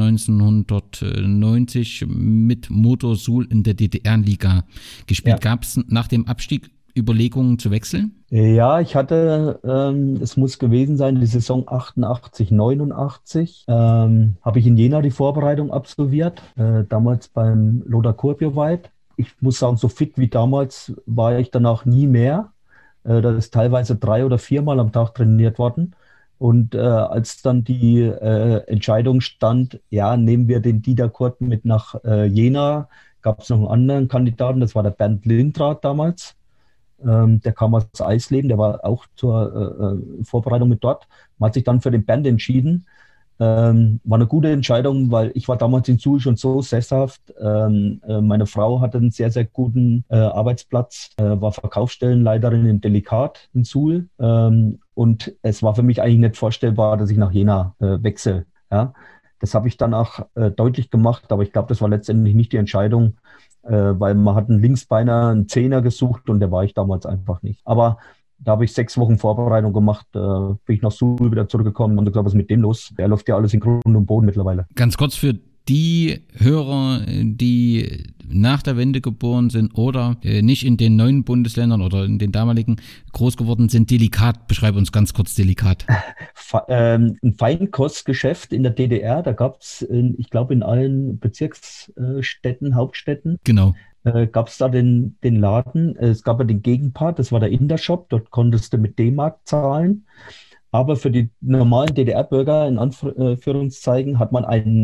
1990 mit Motor Suhl in der DDR-Liga gespielt. Ja. Gab es nach dem Abstieg Überlegungen zu wechseln?
Ja, ich hatte, es muss gewesen sein, die Saison 88, 89, habe ich in Jena die Vorbereitung absolviert, damals beim Lothar Kurbjuweit. Ich muss sagen, so fit wie damals war ich danach nie mehr. Das ist teilweise 3 oder 4 Mal am Tag trainiert worden. Und als dann die Entscheidung stand, ja, nehmen wir den Dieter Kurt mit nach Jena, gab es noch einen anderen Kandidaten, das war der Bernd Lindrath damals. Der kam aus Eisleben, der war auch zur Vorbereitung mit dort. Man hat sich dann für den Bernd entschieden. War eine gute Entscheidung, weil ich war damals in Suhl schon so sesshaft. Meine Frau hatte einen sehr, sehr guten Arbeitsplatz, war Verkaufsstellenleiterin in Delikat in Suhl. Und es war für mich eigentlich nicht vorstellbar, dass ich nach Jena wechsle. Ja? Das habe ich dann auch deutlich gemacht, aber ich glaube, das war letztendlich nicht die Entscheidung, weil man hat einen Linksbeiner, einen Zehner gesucht und der war ich damals einfach nicht. Aber da habe ich 6 Wochen Vorbereitung gemacht, bin ich nach Suhl wieder zurückgekommen und gesagt, was ist mit dem los? Der läuft ja alles in Grund und Boden mittlerweile.
Ganz kurz für die Hörer, die nach der Wende geboren sind oder nicht in den neuen Bundesländern oder in den damaligen groß geworden sind, Delikat, beschreib uns ganz kurz Delikat.
Ein Feinkostgeschäft in der DDR, da gab es, ich glaube, in allen Bezirksstädten, Hauptstädten.
Genau.
Gab es da den Laden, es gab ja den Gegenpart, das war der Intershop, dort konntest du mit D-Mark zahlen. Aber für die normalen DDR-Bürger, in Anführungszeichen, hat man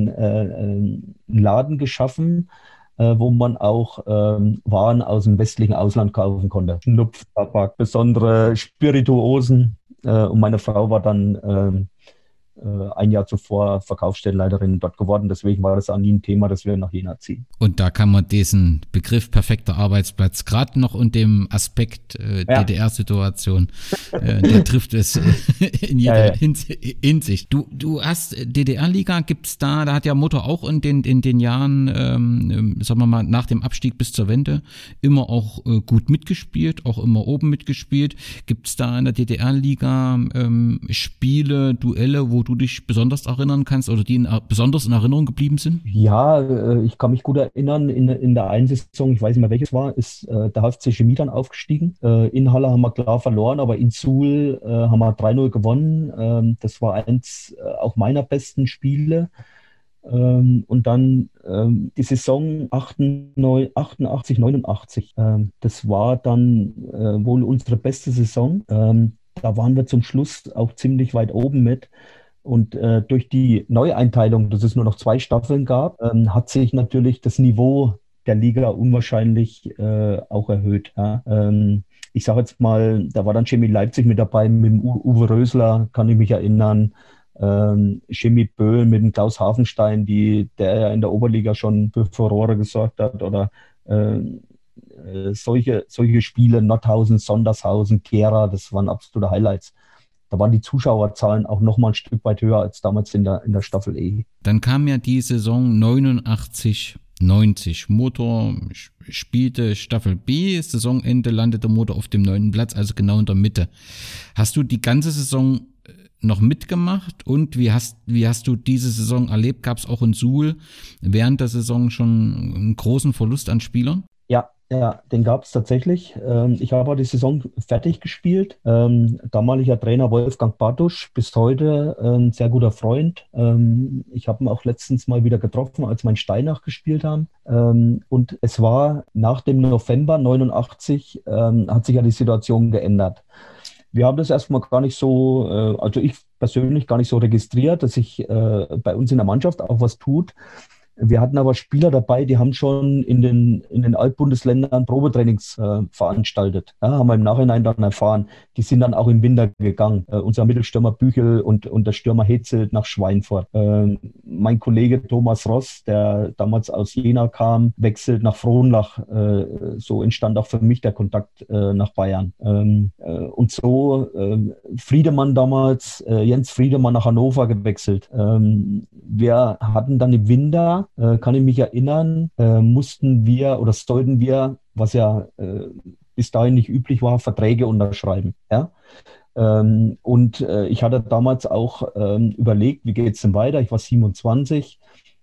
einen Laden geschaffen, wo man auch Waren aus dem westlichen Ausland kaufen konnte. Schnupftabak, besondere Spirituosen. Und meine Frau war dann ein Jahr zuvor Verkaufsstellenleiterin dort geworden. Deswegen war das auch nie ein Thema, dass wir nach Jena ziehen.
Und da kann man diesen Begriff perfekter Arbeitsplatz, gerade noch unter dem Aspekt DDR-Situation, der trifft es in jeder Hinsicht. Du hast DDR-Liga, gibt's da hat ja Motor auch in den Jahren, sagen wir mal, nach dem Abstieg bis zur Wende immer auch gut mitgespielt, auch immer oben mitgespielt. Gibt's da in der DDR-Liga Spiele, Duelle, wo du du dich besonders erinnern kannst oder die besonders in Erinnerung geblieben sind?
Ja, ich kann mich gut erinnern, in der einen Saison, ich weiß nicht mehr welches war, ist der HFC Chemie dann aufgestiegen. In Halle haben wir klar verloren, aber in Suhl haben wir 3-0 gewonnen. Das war eins auch meiner besten Spiele. Und dann die Saison 88, 89. Das war dann wohl unsere beste Saison. Da waren wir zum Schluss auch ziemlich weit oben mit. Und durch die Neueinteilung, dass es nur noch 2 Staffeln gab, hat sich natürlich das Niveau der Liga unwahrscheinlich auch erhöht. Ja. Ich sage jetzt mal, da war dann Chemie Leipzig mit dabei, mit dem Uwe Rösler, kann ich mich erinnern. Chemie Böhl mit dem Klaus Hafenstein, der ja in der Oberliga schon für Furore gesorgt hat. Oder solche Spiele, Nordhausen, Sondershausen, Gera, das waren absolute Highlights. Da waren die Zuschauerzahlen auch noch mal ein Stück weit höher als damals in der Staffel E.
Dann kam ja die Saison 89, 90. Motor spielte Staffel B, Saisonende landete Motor auf dem 9. Platz, also genau in der Mitte. Hast du die ganze Saison noch mitgemacht und wie hast du diese Saison erlebt? Gab es auch in Suhl während der Saison schon einen großen Verlust an Spielern?
Ja, den gab es tatsächlich. Ich habe die Saison fertig gespielt. Damaliger Trainer Wolfgang Bartusch, bis heute ein sehr guter Freund. Ich habe ihn auch letztens mal wieder getroffen, als wir in Steinach gespielt haben. Und es war nach dem November 89, hat sich ja die Situation geändert. Wir haben das erstmal gar nicht so, also ich persönlich gar nicht so registriert, dass sich bei uns in der Mannschaft auch was tut. Wir hatten aber Spieler dabei, die haben schon in den Altbundesländern Probetrainings veranstaltet. Ja, haben wir im Nachhinein dann erfahren. Die sind dann auch im Winter gegangen. Unser Mittelstürmer Büchel und der Stürmer Hetzelt nach Schweinfurt. Mein Kollege Thomas Ross, der damals aus Jena kam, wechselt nach Frohnlach. So entstand auch für mich der Kontakt nach Bayern. Und so Friedemann damals, Jens Friedemann nach Hannover gewechselt. Wir hatten dann im Winter, kann ich mich erinnern, mussten wir oder sollten wir, was ja bis dahin nicht üblich war, Verträge unterschreiben. Ja? Und ich hatte damals auch überlegt, wie geht es denn weiter? Ich war 27.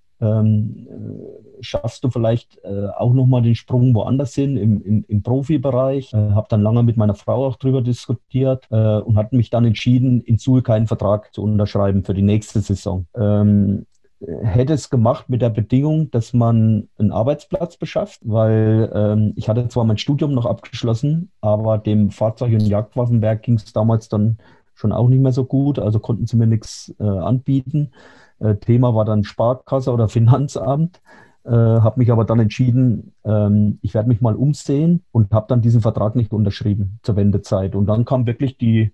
Schaffst du vielleicht auch nochmal den Sprung woanders hin im Profibereich? Habe dann lange mit meiner Frau auch drüber diskutiert und hatte mich dann entschieden, in Suhl keinen Vertrag zu unterschreiben für die nächste Saison. Hätte es gemacht mit der Bedingung, dass man einen Arbeitsplatz beschafft, weil ich hatte zwar mein Studium noch abgeschlossen, aber dem Fahrzeug- und Jagdwaffenwerk ging es damals dann schon auch nicht mehr so gut, also konnten sie mir nichts anbieten. Thema war dann Sparkasse oder Finanzamt, habe mich aber dann entschieden, ich werde mich mal umsehen und habe dann diesen Vertrag nicht unterschrieben zur Wendezeit. Und dann kam wirklich die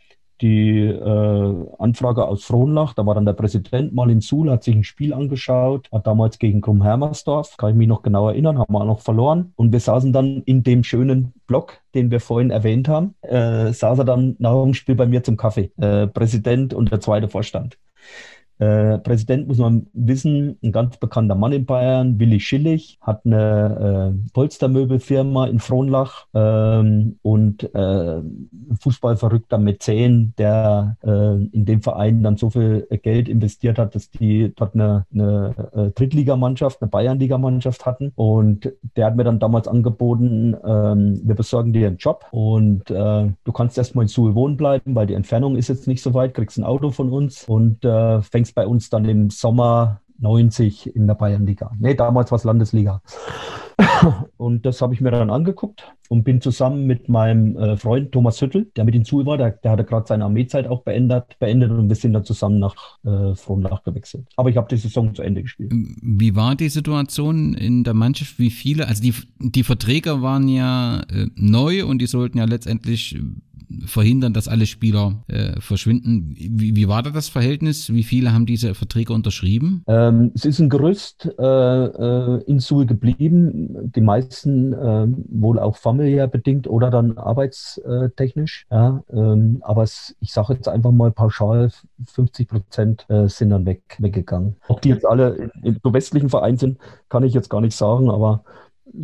Anfrage aus Frohnlach, da war dann der Präsident mal in Suhl, hat sich ein Spiel angeschaut, hat damals gegen Krumm-Hermersdorf, kann ich mich noch genau erinnern, haben wir auch noch verloren. Und wir saßen dann in dem schönen Block, den wir vorhin erwähnt haben, saß er dann nach dem Spiel bei mir zum Kaffee, Präsident und der zweite Vorstand. Präsident, muss man wissen, ein ganz bekannter Mann in Bayern, Willi Schillig, hat eine Polstermöbelfirma in Frohnlach und fußballverrückter Mäzen, der in dem Verein dann so viel Geld investiert hat, dass die dort eine Drittligamannschaft, eine Bayernligamannschaft hatten. Und der hat mir dann damals angeboten, wir besorgen dir einen Job und du kannst erstmal in Suhl wohnen bleiben, weil die Entfernung ist jetzt nicht so weit, kriegst ein Auto von uns und fängst bei uns dann im Sommer 90 in der Bayernliga. Nee, damals war es Landesliga. Und das habe ich mir dann angeguckt und bin zusammen mit meinem Freund Thomas Hüttel, der mit in Suhl war, der hatte gerade seine Armeezeit auch beendet und wir sind dann zusammen nach Frohnlach gewechselt. Aber ich habe die Saison zu Ende gespielt.
Wie war die Situation in der Mannschaft? Wie viele? Also die Verträge waren ja neu und die sollten ja letztendlich verhindern, dass alle Spieler verschwinden. Wie war da das Verhältnis? Wie viele haben diese Verträge unterschrieben?
Es ist ein Gerüst in Suhl geblieben. Die meisten wohl auch familiär bedingt oder dann arbeitstechnisch. Ja, aber ich sage jetzt einfach mal pauschal, 50% sind dann weggegangen. Ob die jetzt alle in so westlichen Vereinen sind, kann ich jetzt gar nicht sagen, aber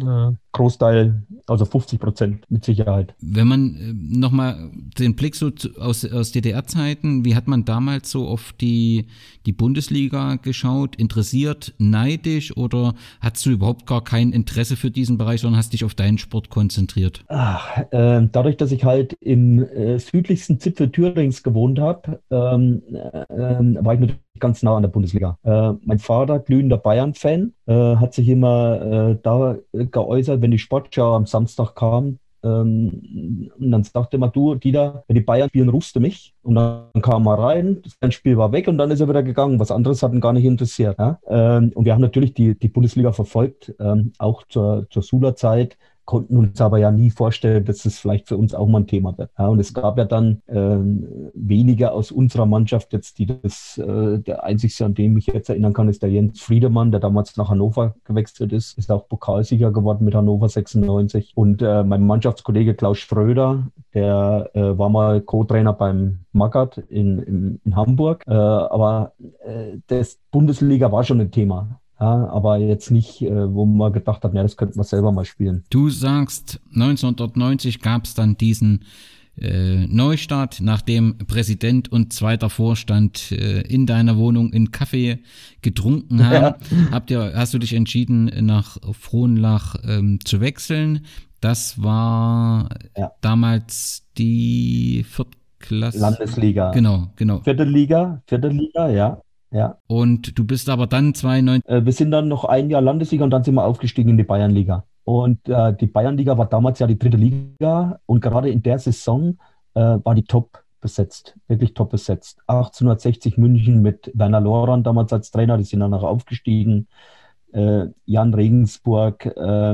Großteil, also 50% mit Sicherheit.
Wenn man nochmal den Blick so aus DDR-Zeiten, wie hat man damals so auf die Bundesliga geschaut? Interessiert, neidisch oder hattest du überhaupt gar kein Interesse für diesen Bereich, sondern hast dich auf deinen Sport konzentriert?
Dadurch, dass ich halt im südlichsten Zipfel Thürings gewohnt habe, war ich natürlich ganz nah an der Bundesliga. Mein Vater, glühender Bayern-Fan, hat sich immer da geäußert, wenn die Sportschau am Samstag kam. Und dann sagte immer, du, Dieter, wenn die Bayern spielen, rufst du mich. Und dann kam er rein, sein Spiel war weg und dann ist er wieder gegangen. Was anderes hat ihn gar nicht interessiert. Ja? Und wir haben natürlich die Bundesliga verfolgt, auch zur Sula-Zeit. Konnten uns aber ja nie vorstellen, dass das vielleicht für uns auch mal ein Thema wird. Ja, und es gab ja dann wenige aus unserer Mannschaft jetzt, die der einzigste, an den ich mich jetzt erinnern kann, ist der Jens Friedemann, der damals nach Hannover gewechselt ist auch Pokalsieger geworden mit Hannover 96. Und mein Mannschaftskollege Klaus Schröder, der war mal Co-Trainer beim Magath in Hamburg. Aber das Bundesliga war schon ein Thema. Ja, aber jetzt nicht, wo man gedacht hat, ja, das könnten wir selber mal spielen.
Du sagst, 1990 gab es dann diesen Neustart, nachdem Präsident und zweiter Vorstand in deiner Wohnung einen Kaffee getrunken haben. Ja. Hast du dich entschieden, nach Frohnlach zu wechseln? Das war damals die Viertklasse.
Landesliga.
Genau.
Vierte Liga, ja. Ja.
Und du bist aber dann 92.
Wir sind dann noch ein Jahr Landesliga und dann sind wir aufgestiegen in die Bayernliga. Und die Bayernliga war damals ja die dritte Liga und gerade in der Saison war die top besetzt, wirklich top besetzt. 1860 München mit Werner Lorand damals als Trainer, die sind danach aufgestiegen. Jan Regensburg,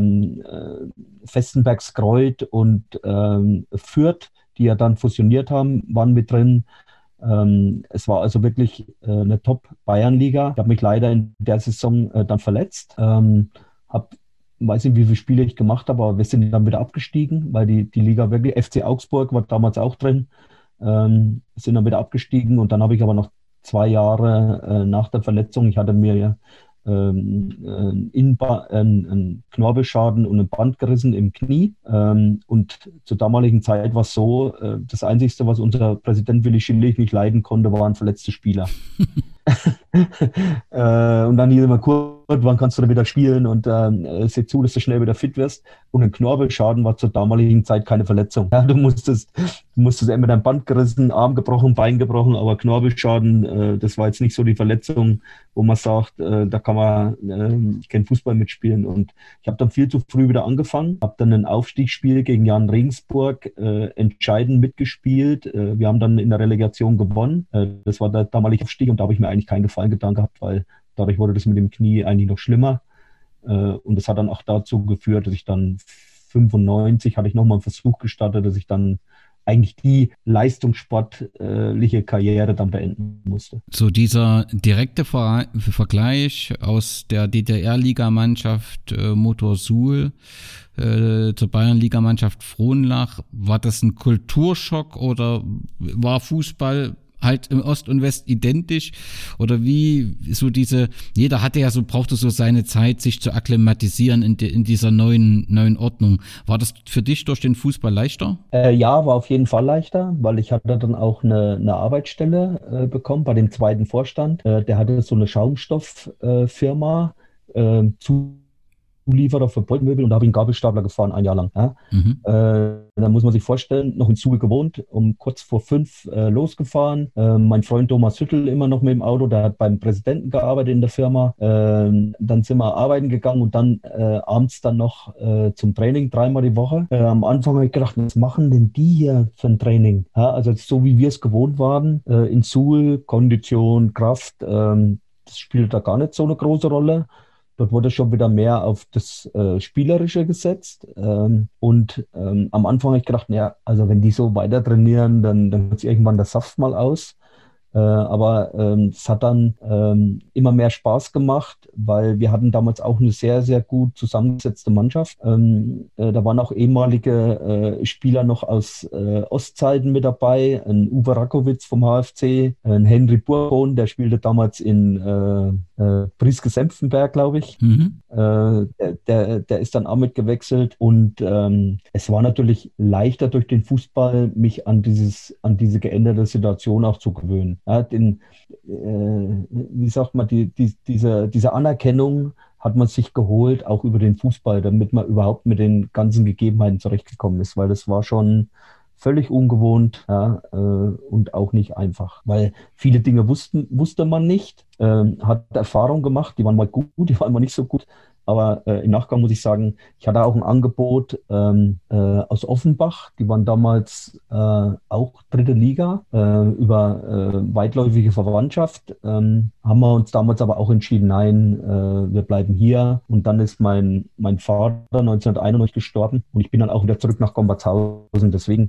Vestenbergs Kreuth und Fürth, die ja dann fusioniert haben, waren mit drin. Es war also wirklich eine Top-Bayernliga. Ich habe mich leider in der Saison dann verletzt. Weiß nicht, wie viele Spiele ich gemacht habe, aber wir sind dann wieder abgestiegen, weil die Liga wirklich, FC Augsburg war damals auch drin, sind dann wieder abgestiegen und dann habe ich aber noch 2 Jahre nach der Verletzung, ich hatte mir einen Knorpelschaden und ein Band gerissen im Knie. Und zur damaligen Zeit war es so, das Einzige, was unser Präsident Willi Schillig nicht leiden konnte, waren verletzte Spieler. Und dann hieß immer, Kurt, wann kannst du da wieder spielen und seh zu, dass du schnell wieder fit wirst. Und ein Knorpelschaden war zur damaligen Zeit keine Verletzung. Ja, du musstest entweder dein Band gerissen, Arm gebrochen, Bein gebrochen, aber Knorpelschaden, das war jetzt nicht so die Verletzung, wo man sagt, da kann man, ich kann Fußball mitspielen. Und ich habe dann viel zu früh wieder angefangen, habe dann ein Aufstiegsspiel gegen Jan Regensburg entscheidend mitgespielt. Wir haben dann in der Relegation gewonnen. Das war der damalige Aufstieg und da habe ich mir eigentlich keinen Gefallen getan gehabt, weil dadurch wurde das mit dem Knie eigentlich noch schlimmer. Und das hat dann auch dazu geführt, dass ich dann 95 hatte ich nochmal einen Versuch gestartet, dass ich dann eigentlich die leistungssportliche Karriere dann beenden musste.
So dieser direkte Vergleich aus der DDR-Ligamannschaft Motor Suhl zur Bayern-Ligamannschaft Frohnlach, war das ein Kulturschock oder war Fußball halt im Ost und West identisch oder wie so jeder hatte ja so, brauchte so seine Zeit, sich zu akklimatisieren in dieser neuen Ordnung. War das für dich durch den Fußball leichter?
Ja, war auf jeden Fall leichter, weil ich hatte dann auch eine Arbeitsstelle bekommen bei dem zweiten Vorstand. Der hatte so eine Schaumstofffirma, Zulieferer für Beutelmöbel und da habe ich einen Gabelstapler gefahren, 1 Jahr lang. Ja. Da muss man sich vorstellen, noch in Suhl gewohnt, um kurz vor 5 losgefahren. Mein Freund Thomas Hüttel immer noch mit dem Auto, der hat beim Präsidenten gearbeitet in der Firma. Dann sind wir arbeiten gegangen und dann abends dann noch zum Training 3-mal die Woche. Am Anfang habe ich gedacht, was machen denn die hier für ein Training? Ja, also so wie wir es gewohnt waren, in Suhl, Kondition, Kraft, das spielt da gar nicht so eine große Rolle. Dort wurde schon wieder mehr auf das Spielerische gesetzt. Und am Anfang habe ich gedacht, naja, also wenn die so weiter trainieren, dann wird irgendwann der Saft mal aus. Aber es hat dann immer mehr Spaß gemacht, weil wir hatten damals auch eine sehr, sehr gut zusammengesetzte Mannschaft. Da waren auch ehemalige Spieler noch aus Ostzeiten mit dabei, ein Uwe Rakowitz vom HFC, ein Henry Burgon, der spielte damals in Prieske-Senftenberg, glaube ich. Der ist dann auch mitgewechselt und es war natürlich leichter durch den Fußball, mich an diese geänderte Situation auch zu gewöhnen. Ja, wie sagt man, diese Anerkennung hat man sich geholt, auch über den Fußball, damit man überhaupt mit den ganzen Gegebenheiten zurechtgekommen ist, weil das war schon völlig ungewohnt, ja, und auch nicht einfach, weil viele Dinge wusste man nicht, hat Erfahrung gemacht, die waren mal gut, die waren mal nicht so gut. Aber im Nachgang muss ich sagen, ich hatte auch ein Angebot aus Offenbach. Die waren damals auch dritte Liga über weitläufige Verwandtschaft. Haben wir uns damals aber auch entschieden, nein, wir bleiben hier. Und dann ist mein Vater 1991 gestorben und ich bin dann auch wieder zurück nach Gombertshausen. Deswegen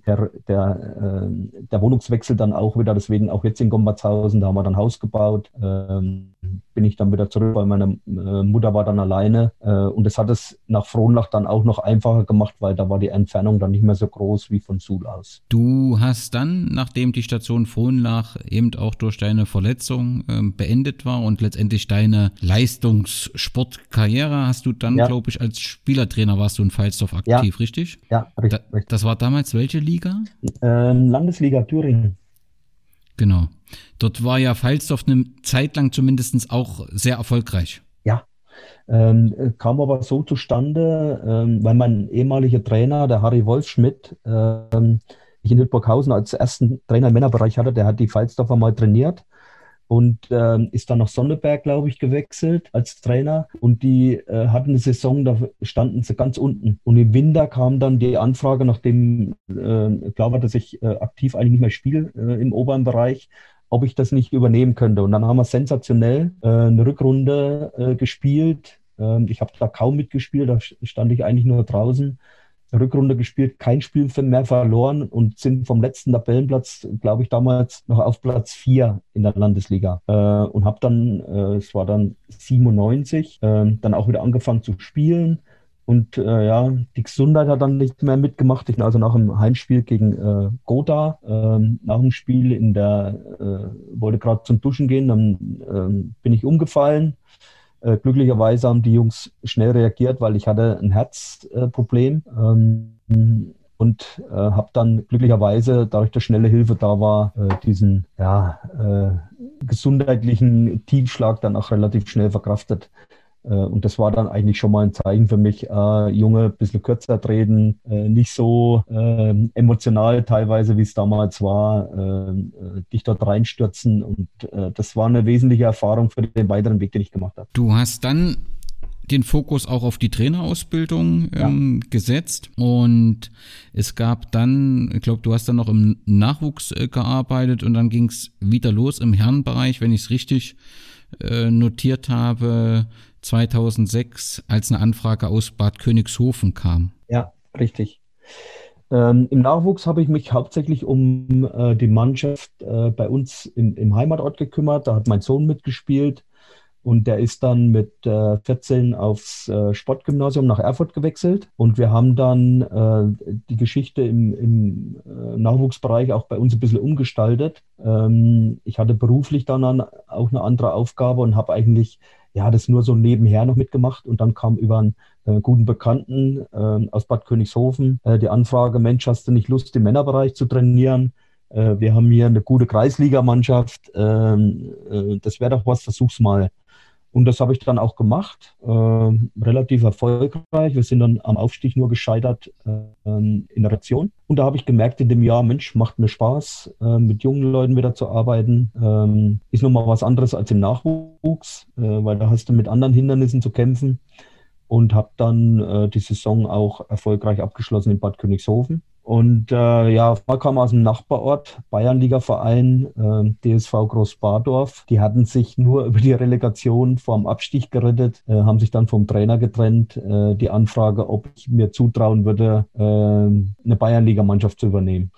der Wohnungswechsel dann auch wieder, deswegen auch jetzt in Gombertshausen. Da haben wir dann Haus gebaut. Bin ich dann wieder zurück, weil meine Mutter war dann alleine. Und das hat es nach Frohnlach dann auch noch einfacher gemacht, weil da war die Entfernung dann nicht mehr so groß wie von Suhl aus.
Du hast dann, nachdem die Station Frohnlach eben auch durch deine Verletzung beendet war und letztendlich deine Leistungssportkarriere, hast du dann, glaube ich, als Spielertrainer warst du in Pfalzdorf aktiv, richtig?
Ja, richtig.
Das war damals welche Liga?
Landesliga Thüringen.
Genau. Dort war ja Pfalzdorf eine Zeit lang zumindest auch sehr erfolgreich.
Ja, kam aber so zustande, weil mein ehemaliger Trainer, der Harry Wolfschmidt, ich in Hildburghausen als ersten Trainer im Männerbereich hatte, der hat die Pfalzdorfer mal trainiert und ist dann nach Sonneberg, glaube ich, gewechselt als Trainer. Und die hatten eine Saison, da standen sie ganz unten. Und im Winter kam dann die Anfrage, nachdem klar war, dass ich aktiv eigentlich nicht mehr spiele im oberen Bereich, ob ich das nicht übernehmen könnte. Und dann haben wir sensationell eine Rückrunde gespielt. Ich habe da kaum mitgespielt, da stand ich eigentlich nur draußen. Rückrunde gespielt, kein Spiel mehr verloren und sind vom letzten Tabellenplatz, glaube ich, damals noch auf Platz 4 in der Landesliga. Und habe dann, es war dann 97, dann auch wieder angefangen zu spielen. Und die Gesundheit hat dann nicht mehr mitgemacht. Ich bin also nach dem Heimspiel gegen Gotha, nach dem Spiel wollte gerade zum Duschen gehen, dann bin ich umgefallen. Glücklicherweise haben die Jungs schnell reagiert, weil ich hatte ein Herzproblem und habe dann glücklicherweise, dadurch, dass schnelle Hilfe da war, diesen gesundheitlichen Tiefschlag dann auch relativ schnell verkraftet. Und das war dann eigentlich schon mal ein Zeichen für mich, Junge, ein bisschen kürzer treten, nicht so emotional teilweise, wie es damals war, dich dort reinstürzen. Und das war eine wesentliche Erfahrung für den weiteren Weg, den ich gemacht habe.
Du hast dann den Fokus auch auf die Trainerausbildung gesetzt und es gab dann, ich glaube, du hast dann noch im Nachwuchs gearbeitet und dann ging es wieder los im Herrenbereich, wenn ich es richtig notiert habe, 2006, als eine Anfrage aus Bad Königshofen kam.
Ja, richtig. Im Nachwuchs habe ich mich hauptsächlich um die Mannschaft bei uns im Heimatort gekümmert. Da hat mein Sohn mitgespielt und der ist dann mit 14 aufs Sportgymnasium nach Erfurt gewechselt. Und wir haben dann die Geschichte im Nachwuchsbereich auch bei uns ein bisschen umgestaltet. Ich hatte beruflich dann auch eine andere Aufgabe und habe eigentlich das nur so nebenher noch mitgemacht. Und dann kam über einen guten Bekannten aus Bad Königshofen die Anfrage, Mensch, hast du nicht Lust, im Männerbereich zu trainieren? Wir haben hier eine gute Kreisligamannschaft. Das wäre doch was, versuch's mal. Und das habe ich dann auch gemacht, relativ erfolgreich. Wir sind dann am Aufstieg nur gescheitert in der Region. Und da habe ich gemerkt in dem Jahr, Mensch, macht mir Spaß, mit jungen Leuten wieder zu arbeiten. Ist nochmal was anderes als im Nachwuchs, weil da hast du mit anderen Hindernissen zu kämpfen. Und habe dann die Saison auch erfolgreich abgeschlossen in Bad Königshofen. Und ich kam aus dem Nachbarort, Bayernliga-Verein, DSV Großbadorf. Die hatten sich nur über die Relegation vorm Abstieg gerettet, haben sich dann vom Trainer getrennt. Die Anfrage, ob ich mir zutrauen würde, eine Bayernliga-Mannschaft zu übernehmen.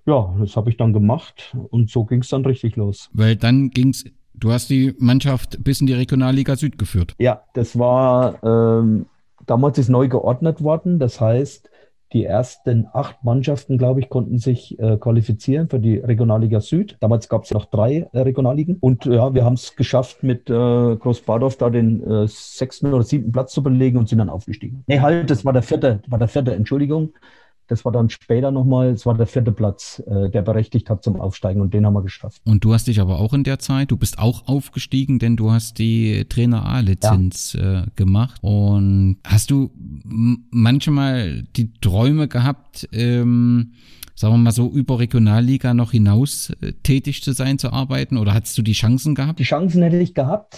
Ja, das habe ich dann gemacht und so ging es dann richtig los.
Weil dann ging's, du hast die Mannschaft bis in die Regionalliga Süd geführt.
Ja, das war, damals ist neu geordnet worden. Das heißt, die ersten 8 Mannschaften, glaube ich, konnten sich qualifizieren für die Regionalliga Süd. Damals gab es noch 3 Regionalligen. Und ja, wir haben es geschafft, mit Großbadorf da den 6. oder 7. Platz zu belegen und sind dann aufgestiegen. Nee, halt, das war der vierte, Entschuldigung. Das war dann später nochmal, es war der 4. Platz, der berechtigt hat zum Aufsteigen und den haben wir geschafft.
Und du hast dich aber auch in der Zeit, du bist auch aufgestiegen, denn du hast die Trainer A-Lizenz gemacht. Und hast du manchmal die Träume gehabt, sagen wir mal so, über Regionalliga noch hinaus tätig zu sein, zu arbeiten? Oder hattest du die Chancen gehabt?
Die Chancen hätte ich gehabt.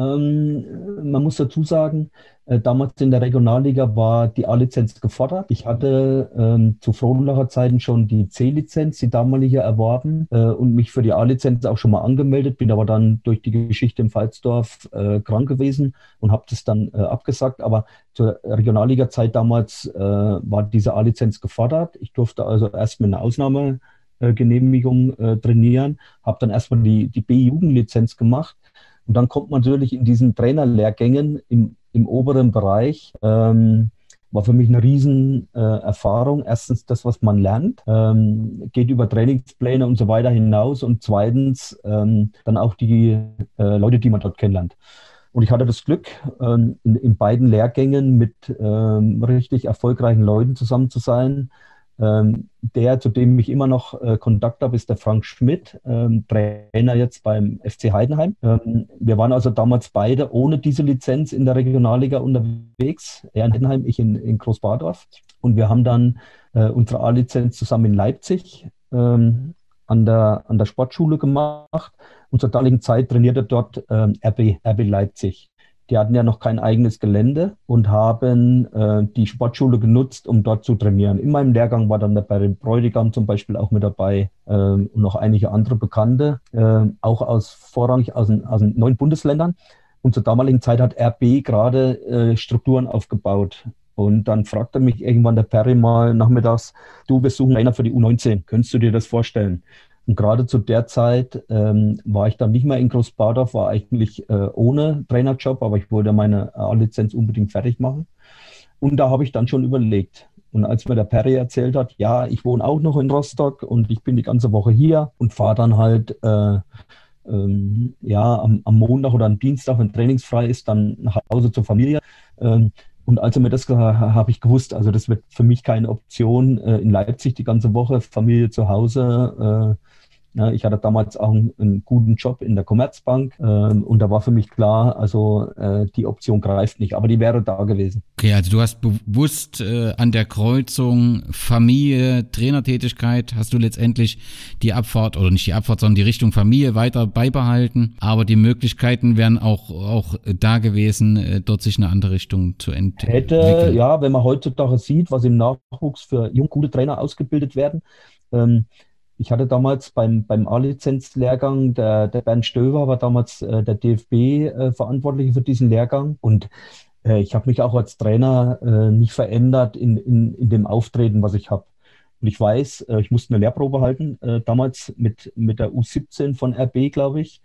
Man muss dazu sagen, damals in der Regionalliga war die A-Lizenz gefordert. Ich hatte zu Frohnlacher Zeiten schon die C-Lizenz, die damalige, erworben und mich für die A-Lizenz auch schon mal angemeldet, bin aber dann durch die Geschichte im Pfalzdorf krank gewesen und habe das dann abgesagt. Aber zur Regionalliga-Zeit damals war diese A-Lizenz gefordert. Ich durfte also erst mit einer Ausnahmegenehmigung trainieren, habe dann erstmal die B-Jugendlizenz gemacht. Und dann kommt man natürlich in diesen Trainerlehrgängen im oberen Bereich. War für mich eine riesen Erfahrung. Erstens das, was man lernt, geht über Trainingspläne und so weiter hinaus. Und zweitens dann auch die Leute, die man dort kennenlernt. Und ich hatte das Glück, in beiden Lehrgängen mit richtig erfolgreichen Leuten zusammen zu sein. Der, zu dem ich immer noch Kontakt habe, ist der Frank Schmidt, Trainer jetzt beim FC Heidenheim. Wir waren also damals beide ohne diese Lizenz in der Regionalliga unterwegs. Er in Heidenheim, ich in Großbadorf. Und wir haben dann unsere A-Lizenz zusammen in Leipzig an der Sportschule gemacht. Und zur damaligen Zeit trainierte dort RB Leipzig. Die hatten ja noch kein eigenes Gelände und haben die Sportschule genutzt, um dort zu trainieren. In meinem Lehrgang war dann der Barry Bräutigam zum Beispiel auch mit dabei und noch einige andere Bekannte, auch vorrangig aus den 9 Bundesländern. Und zur damaligen Zeit hat RB gerade Strukturen aufgebaut. Und dann fragte mich irgendwann der Perry mal nachmittags, du, wir suchen einen Trainer für die U19, könntest du dir das vorstellen? Und gerade zu der Zeit war ich dann nicht mehr in Großbadorf, war eigentlich ohne Trainerjob, aber ich wollte meine A-Lizenz unbedingt fertig machen. Und da habe ich dann schon überlegt. Und als mir der Perry erzählt hat, ja, ich wohne auch noch in Rostock und ich bin die ganze Woche hier und fahre dann halt am Montag oder am Dienstag, wenn trainingsfrei ist, dann nach Hause zur Familie. Und als er mir das gesagt hat, habe ich gewusst, also das wird für mich keine Option in Leipzig die ganze Woche, Familie zu Hause. Ich hatte damals auch einen guten Job in der Commerzbank und da war für mich klar, also die Option greift nicht, aber die wäre da gewesen.
Okay, also du hast bewusst an der Kreuzung Familie, Trainertätigkeit, hast du letztendlich die Abfahrt, oder nicht die Abfahrt, sondern die Richtung Familie weiter beibehalten, aber die Möglichkeiten wären auch da gewesen, dort sich eine andere Richtung zu entwickeln.
Ja, wenn man heutzutage sieht, was im Nachwuchs für gute Trainer ausgebildet werden. Ich hatte damals beim A-Lizenz-Lehrgang, der Bernd Stöver war damals der DFB-Verantwortliche für diesen Lehrgang und ich habe mich auch als Trainer nicht verändert in dem Auftreten, was ich habe. Und ich weiß, ich musste eine Lehrprobe halten, damals mit der U17 von RB, glaube ich.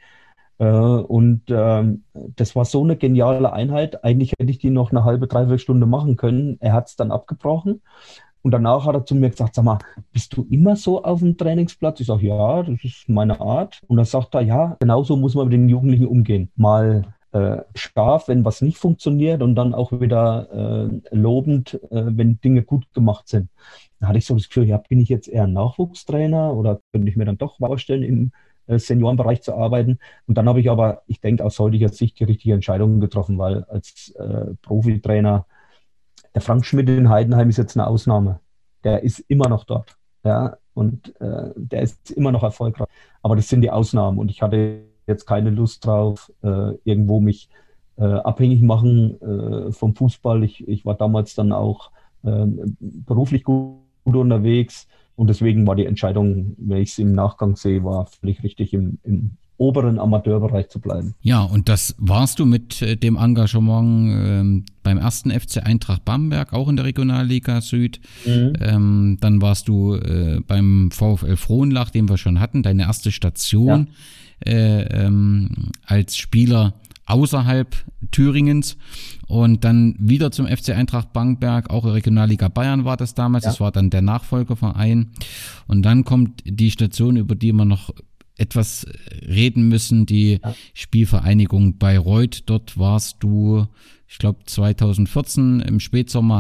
Und das war so eine geniale Einheit. Eigentlich hätte ich die noch eine halbe, dreiviertel Stunde machen können. Er hat es dann abgebrochen. Und danach hat er zu mir gesagt, sag mal, bist du immer so auf dem Trainingsplatz? Ich sage, ja, das ist meine Art. Und dann sagt er, ja, genauso muss man mit den Jugendlichen umgehen. Mal scharf, wenn was nicht funktioniert und dann auch wieder lobend, wenn Dinge gut gemacht sind. Da hatte ich so das Gefühl, ja, bin ich jetzt eher ein Nachwuchstrainer oder könnte ich mir dann doch vorstellen, im Seniorenbereich zu arbeiten? Und dann habe ich aber, ich denke, aus heutiger Sicht die richtige Entscheidung getroffen, weil als Profitrainer der Frank Schmidt in Heidenheim ist jetzt eine Ausnahme. Der ist immer noch dort. Ja, und der ist immer noch erfolgreich. Aber das sind die Ausnahmen. Und ich hatte jetzt keine Lust drauf, irgendwo mich abhängig machen vom Fußball. Ich war damals dann auch beruflich gut unterwegs. Und deswegen war die Entscheidung, wenn ich es im Nachgang sehe, war völlig richtig, im oberen Amateurbereich zu bleiben.
Ja, und das warst du mit dem Engagement beim ersten FC Eintracht Bamberg, auch in der Regionalliga Süd. Dann warst du beim VfL Frohnlach, den wir schon hatten, deine erste Station als Spieler außerhalb Thüringens, und dann wieder zum FC Eintracht Bamberg, auch in Regionalliga Bayern war das damals, das war dann der Nachfolgeverein, und dann kommt die Station, über die wir noch etwas reden müssen, die Spielvereinigung Bayreuth. Dort warst du, ich glaube 2014 im Spätsommer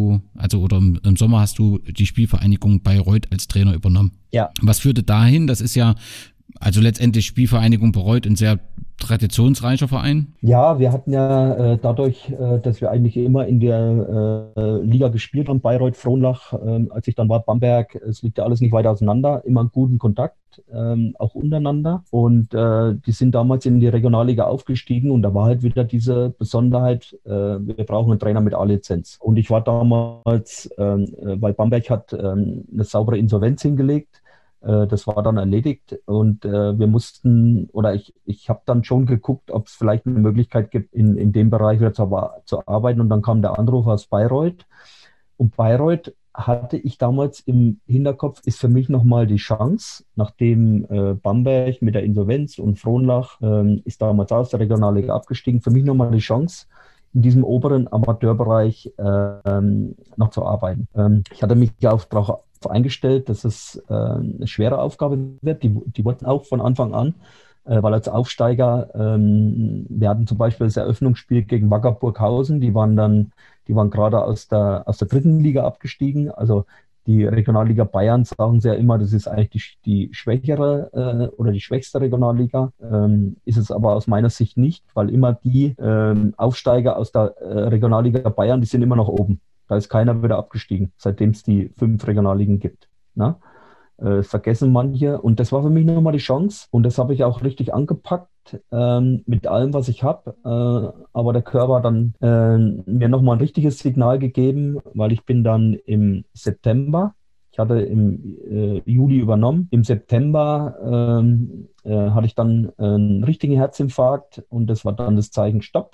im Sommer hast du die Spielvereinigung Bayreuth als Trainer übernommen. Ja. Was führte dahin? Das ist ja also letztendlich Spielvereinigung Bayreuth, ein sehr traditionsreicher Verein.
Ja, wir hatten ja dadurch, dass wir eigentlich immer in der Liga gespielt haben, Bayreuth, Frohnlach, als ich dann war, Bamberg, es liegt ja alles nicht weit auseinander, immer einen guten Kontakt, auch untereinander. Und die sind damals in die Regionalliga aufgestiegen, und da war halt wieder diese Besonderheit, wir brauchen einen Trainer mit A-Lizenz. Und ich war damals, weil Bamberg hat eine saubere Insolvenz hingelegt. Das war dann erledigt, und wir mussten, oder ich habe dann schon geguckt, ob es vielleicht eine Möglichkeit gibt, in dem Bereich wieder zu arbeiten, und dann kam der Anruf aus Bayreuth, und Bayreuth hatte ich damals im Hinterkopf, ist für mich nochmal die Chance, nachdem Bamberg mit der Insolvenz und Frohnlach ist damals aus der Regionalliga abgestiegen, für mich nochmal die Chance, in diesem oberen Amateurbereich noch zu arbeiten. Ich hatte mich ja auch darauf eingestellt, dass es eine schwere Aufgabe wird. Die wollten auch von Anfang an, weil als Aufsteiger, wir hatten zum Beispiel das Eröffnungsspiel gegen Wacker Burghausen, die waren gerade aus der dritten Liga abgestiegen, also die Regionalliga Bayern sagen sie ja immer, das ist eigentlich die schwächere oder die schwächste Regionalliga. Ist es aber aus meiner Sicht nicht, weil immer die Aufsteiger aus der Regionalliga Bayern, die sind immer noch oben. Da ist keiner wieder abgestiegen, seitdem es die 5 Regionalligen gibt. Na? Vergessen manche. Und das war für mich nochmal die Chance. Und das habe ich auch richtig angepackt mit allem, was ich habe. Aber der Körper hat dann mir nochmal ein richtiges Signal gegeben, weil ich bin dann im September, ich hatte im Juli übernommen, im September hatte ich dann einen richtigen Herzinfarkt, und das war dann das Zeichen Stopp.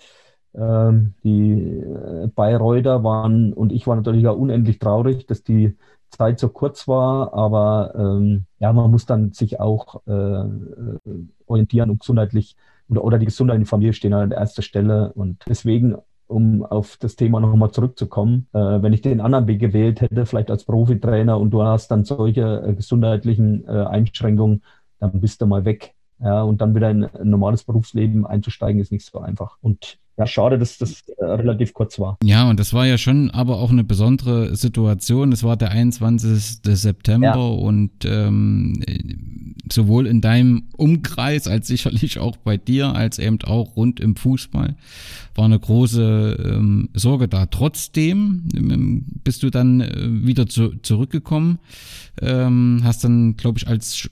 Die Bayreuther waren, und ich war natürlich auch unendlich traurig, dass die Zeit so kurz war, aber man muss dann sich auch orientieren, um gesundheitlich oder die Gesundheit in der Familie stehen an erster Stelle, und deswegen, um auf das Thema nochmal zurückzukommen, wenn ich den anderen Weg gewählt hätte, vielleicht als Profitrainer, und du hast dann solche gesundheitlichen Einschränkungen, dann bist du mal weg. Ja, und dann wieder in ein normales Berufsleben einzusteigen, ist nicht so einfach. Und ja, schade, dass das relativ kurz war.
Ja, und das war ja schon aber auch eine besondere Situation. Es war der 21. September und sowohl in deinem Umkreis als sicherlich auch bei dir, als eben auch rund im Fußball, war eine große Sorge da. Trotzdem bist du dann wieder zurückgekommen, hast dann, glaube ich, als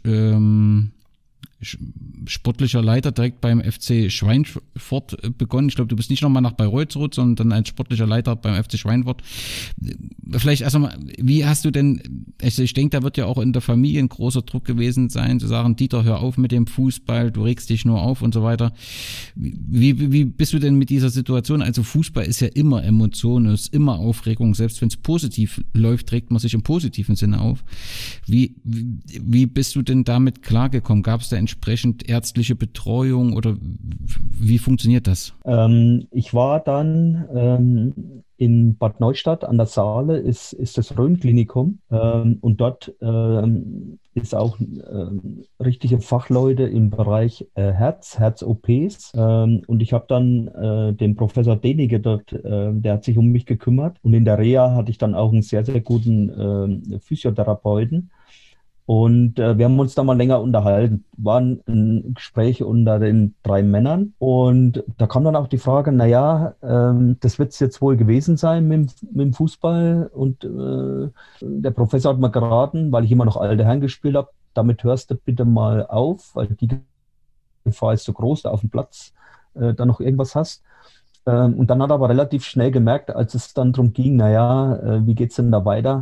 sportlicher Leiter direkt beim FC Schweinfurt begonnen. Ich glaube, du bist nicht nochmal nach Bayreuth zurück, sondern dann als sportlicher Leiter beim FC Schweinfurt. Vielleicht erst einmal, wie hast du denn, ich denke, da wird ja auch in der Familie ein großer Druck gewesen sein, zu sagen, Dieter, hör auf mit dem Fußball, du regst dich nur auf und so weiter. Wie bist du denn mit dieser Situation? Also Fußball ist ja immer Emotion, ist immer Aufregung, selbst wenn es positiv läuft, regt man sich im positiven Sinne auf. Wie bist du denn damit klargekommen? Gab es da entsprechend ärztliche Betreuung oder wie funktioniert das?
Ich war dann in Bad Neustadt an der Saale, ist das Rhön-Klinikum, und dort ist auch richtige Fachleute im Bereich Herz-OPs, und ich habe dann den Professor Denige dort, der hat sich um mich gekümmert, und in der Reha hatte ich dann auch einen sehr, sehr guten Physiotherapeuten. Und wir haben uns da mal länger unterhalten. War ein Gespräch unter den 3 Männern. Und da kam dann auch die Frage, das wird es jetzt wohl gewesen sein mit dem Fußball. Und der Professor hat mir geraten, weil ich immer noch alte Herren gespielt habe, damit hörst du bitte mal auf, weil die Gefahr ist so groß, da auf dem Platz da noch irgendwas hast. Und dann hat er aber relativ schnell gemerkt, als es dann darum ging, wie geht es denn da weiter?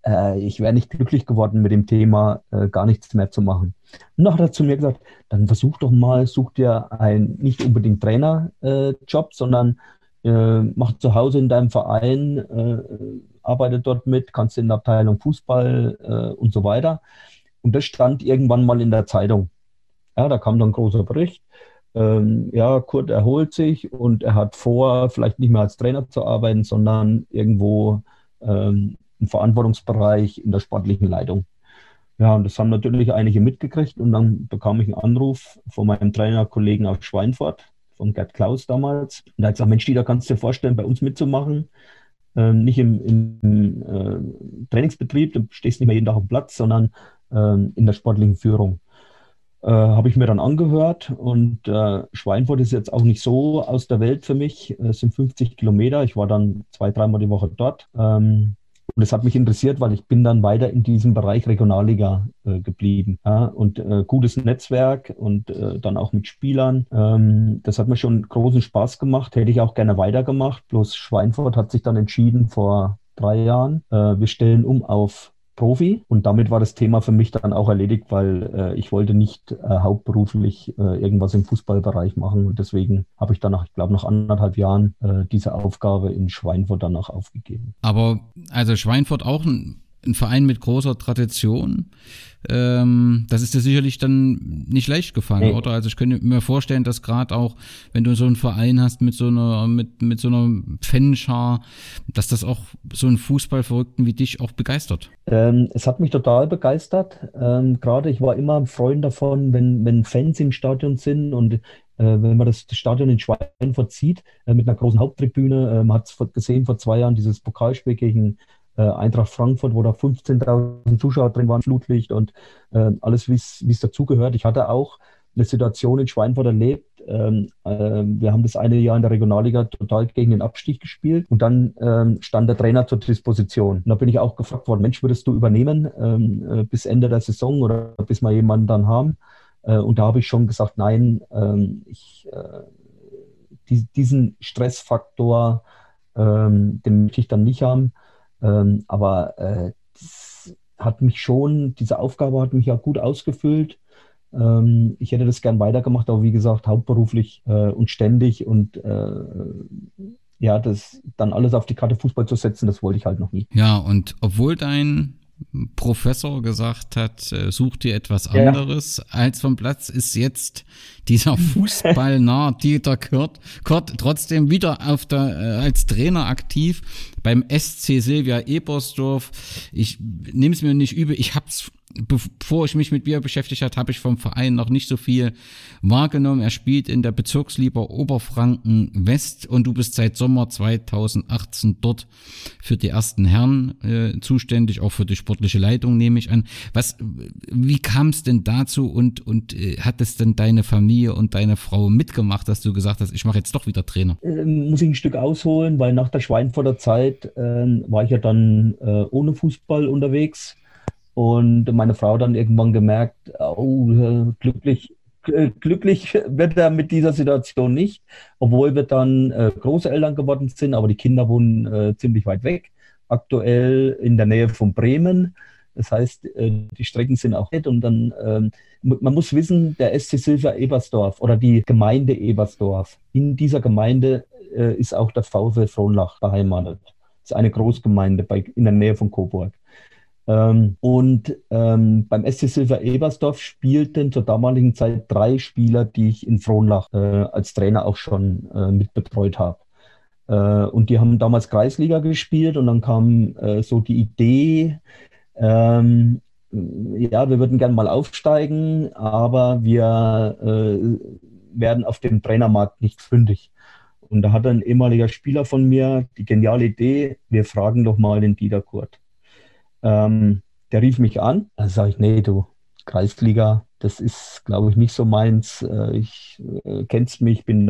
ich wäre nicht glücklich geworden mit dem Thema, gar nichts mehr zu machen. Und dann hat er zu mir gesagt, dann versuch doch mal, such dir einen nicht unbedingt Trainerjob, sondern mach zu Hause in deinem Verein, arbeite dort mit, kannst in der Abteilung Fußball und so weiter. Und das stand irgendwann mal in der Zeitung. Ja, da kam dann ein großer Bericht. Ja, Kurt erholt sich und er hat vor, vielleicht nicht mehr als Trainer zu arbeiten, sondern irgendwo im Verantwortungsbereich in der sportlichen Leitung. Ja, und das haben natürlich einige mitgekriegt und dann bekam ich einen Anruf von meinem Trainerkollegen aus Schweinfurt, von Gerd Klaus damals. Und er hat gesagt, Mensch, Dieter, kannst du dir vorstellen, bei uns mitzumachen? Nicht im Trainingsbetrieb, du stehst nicht mehr jeden Tag auf dem Platz, sondern in der sportlichen Führung. Habe ich mir dann angehört und Schweinfurt ist jetzt auch nicht so aus der Welt für mich. Es sind 50 Kilometer. Ich war dann 2-3 Mal die Woche dort. Und es hat mich interessiert, weil ich bin dann weiter in diesem Bereich Regionalliga geblieben. Ja? Und gutes Netzwerk und dann auch mit Spielern. Das hat mir schon großen Spaß gemacht. Hätte ich auch gerne weitergemacht. Bloß Schweinfurt hat sich dann entschieden vor 3 Jahren, wir stellen um auf Profi und damit war das Thema für mich dann auch erledigt, weil ich wollte nicht hauptberuflich irgendwas im Fußballbereich machen und deswegen habe ich dann nach, ich glaube, nach 1,5 Jahren diese Aufgabe in Schweinfurt danach aufgegeben.
Aber also Schweinfurt auch ein Verein mit großer Tradition. Das ist dir sicherlich dann nicht leicht gefallen, nee. Oder? Also ich könnte mir vorstellen, dass gerade auch, wenn du so einen Verein hast mit so einer Fanschar, dass das auch so einen Fußballverrückten wie dich auch begeistert.
Es hat mich total begeistert. Gerade ich war immer ein Freund davon, wenn Fans im Stadion sind und wenn man das Stadion in Schweinfurt sieht, mit einer großen Haupttribüne, man hat es gesehen vor 2 Jahren, dieses Pokalspiel gegen Eintracht Frankfurt, wo da 15.000 Zuschauer drin waren, Flutlicht und alles, wie es dazugehört. Ich hatte auch eine Situation in Schweinfurt erlebt. Wir haben das eine Jahr in der Regionalliga total gegen den Abstieg gespielt und dann stand der Trainer zur Disposition. Und da bin ich auch gefragt worden, Mensch, würdest du übernehmen bis Ende der Saison oder bis wir jemanden dann haben? Und da habe ich schon gesagt, nein, diesen Stressfaktor, den möchte ich dann nicht haben. Aber das hat mich schon, diese Aufgabe hat mich ja gut ausgefüllt. Ich hätte das gern weitergemacht, aber wie gesagt, hauptberuflich und ständig und ja, das dann alles auf die Karte Fußball zu setzen, das wollte ich halt noch nie.
Ja, und obwohl dein Professor gesagt hat, such dir etwas anderes als vom Platz, ist jetzt dieser Fußballnah Dieter Kurt trotzdem wieder als Trainer aktiv beim SC Silvia Ebersdorf. Ich nehme es mir nicht übel, bevor ich mich mit mir beschäftigt habe, habe ich vom Verein noch nicht so viel wahrgenommen. Er spielt in der Bezirksliga Oberfranken West und du bist seit Sommer 2018 dort für die ersten Herren zuständig, auch für die sportliche Leitung, nehme ich an. Wie kam es denn dazu und hat es denn deine Familie und deine Frau mitgemacht, dass du gesagt hast, ich mache jetzt doch wieder Trainer?
Muss ich ein Stück ausholen, weil nach der Schweinfurter Zeit war ich ja dann ohne Fußball unterwegs. Und meine Frau dann irgendwann gemerkt, oh, glücklich wird er mit dieser Situation nicht, obwohl wir dann Großeltern geworden sind, aber die Kinder wohnen ziemlich weit weg, aktuell in der Nähe von Bremen. Das heißt, die Strecken sind auch nett und dann, man muss wissen, der SC Silvia Ebersdorf oder die Gemeinde Ebersdorf, in dieser Gemeinde ist auch der VfL Frohnlach beheimatet. Das ist eine Großgemeinde in der Nähe von Coburg. Und beim SC Silvia Ebersdorf spielten zur damaligen Zeit 3 Spieler, die ich in Frohnlach als Trainer auch schon mitbetreut habe. Und die haben damals Kreisliga gespielt und dann kam so die Idee, ja, wir würden gerne mal aufsteigen, aber wir werden auf dem Trainermarkt nicht fündig. Und da hat ein ehemaliger Spieler von mir die geniale Idee, wir fragen doch mal den Dieter Kurt. Der rief mich an, dann sage ich, nee, du, Kreisliga, das ist, glaube ich, nicht so meins. Ich kennst mich, bin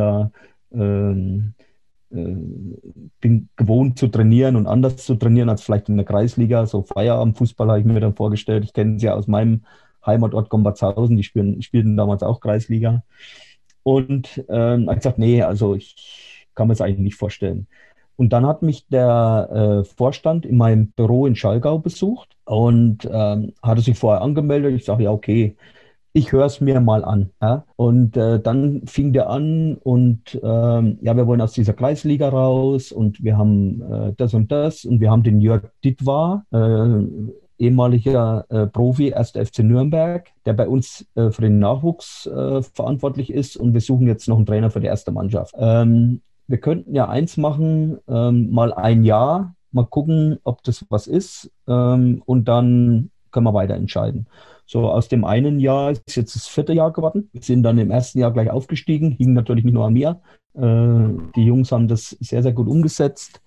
gewohnt zu trainieren und anders zu trainieren als vielleicht in der Kreisliga. So Feierabendfußball habe ich mir dann vorgestellt. Ich kenne sie ja aus meinem Heimatort Gombertshausen, die spielten damals auch Kreisliga. Und ich gesagt, nee, also ich kann mir das eigentlich nicht vorstellen. Und dann hat mich der Vorstand in meinem Büro in Schallgau besucht und hatte sich vorher angemeldet. Ich sage, ja, okay, ich höre es mir mal an. Ja? Und dann fing der an und ja, wir wollen aus dieser Kreisliga raus und wir haben das und das und wir haben den Jörg Dittwar, ehemaliger Profi, 1. FC Nürnberg, der bei uns für den Nachwuchs verantwortlich ist und wir suchen jetzt noch einen Trainer für die erste Mannschaft. Wir könnten ja eins machen, mal ein Jahr, mal gucken, ob das was ist und dann können wir weiter entscheiden. So, aus dem einen Jahr ist jetzt das 4. Jahr geworden. Wir sind dann im ersten Jahr gleich aufgestiegen, hing natürlich nicht nur an mir. Die Jungs haben das sehr, sehr gut umgesetzt.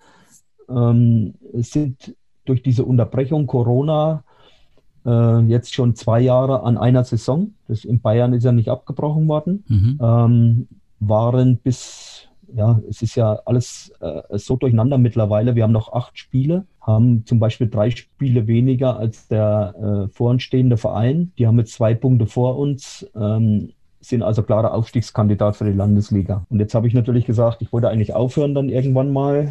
Sind durch diese Unterbrechung Corona jetzt schon 2 Jahre an einer Saison. Das in Bayern ist ja nicht abgebrochen worden. Waren bis, ja, es ist ja alles so durcheinander mittlerweile. Wir haben noch 8 Spiele, haben zum Beispiel 3 Spiele weniger als der vor uns stehende Verein. Die haben jetzt 2 Punkte vor uns, sind also klarer Aufstiegskandidat für die Landesliga. Und jetzt habe ich natürlich gesagt, ich wollte eigentlich aufhören dann irgendwann mal.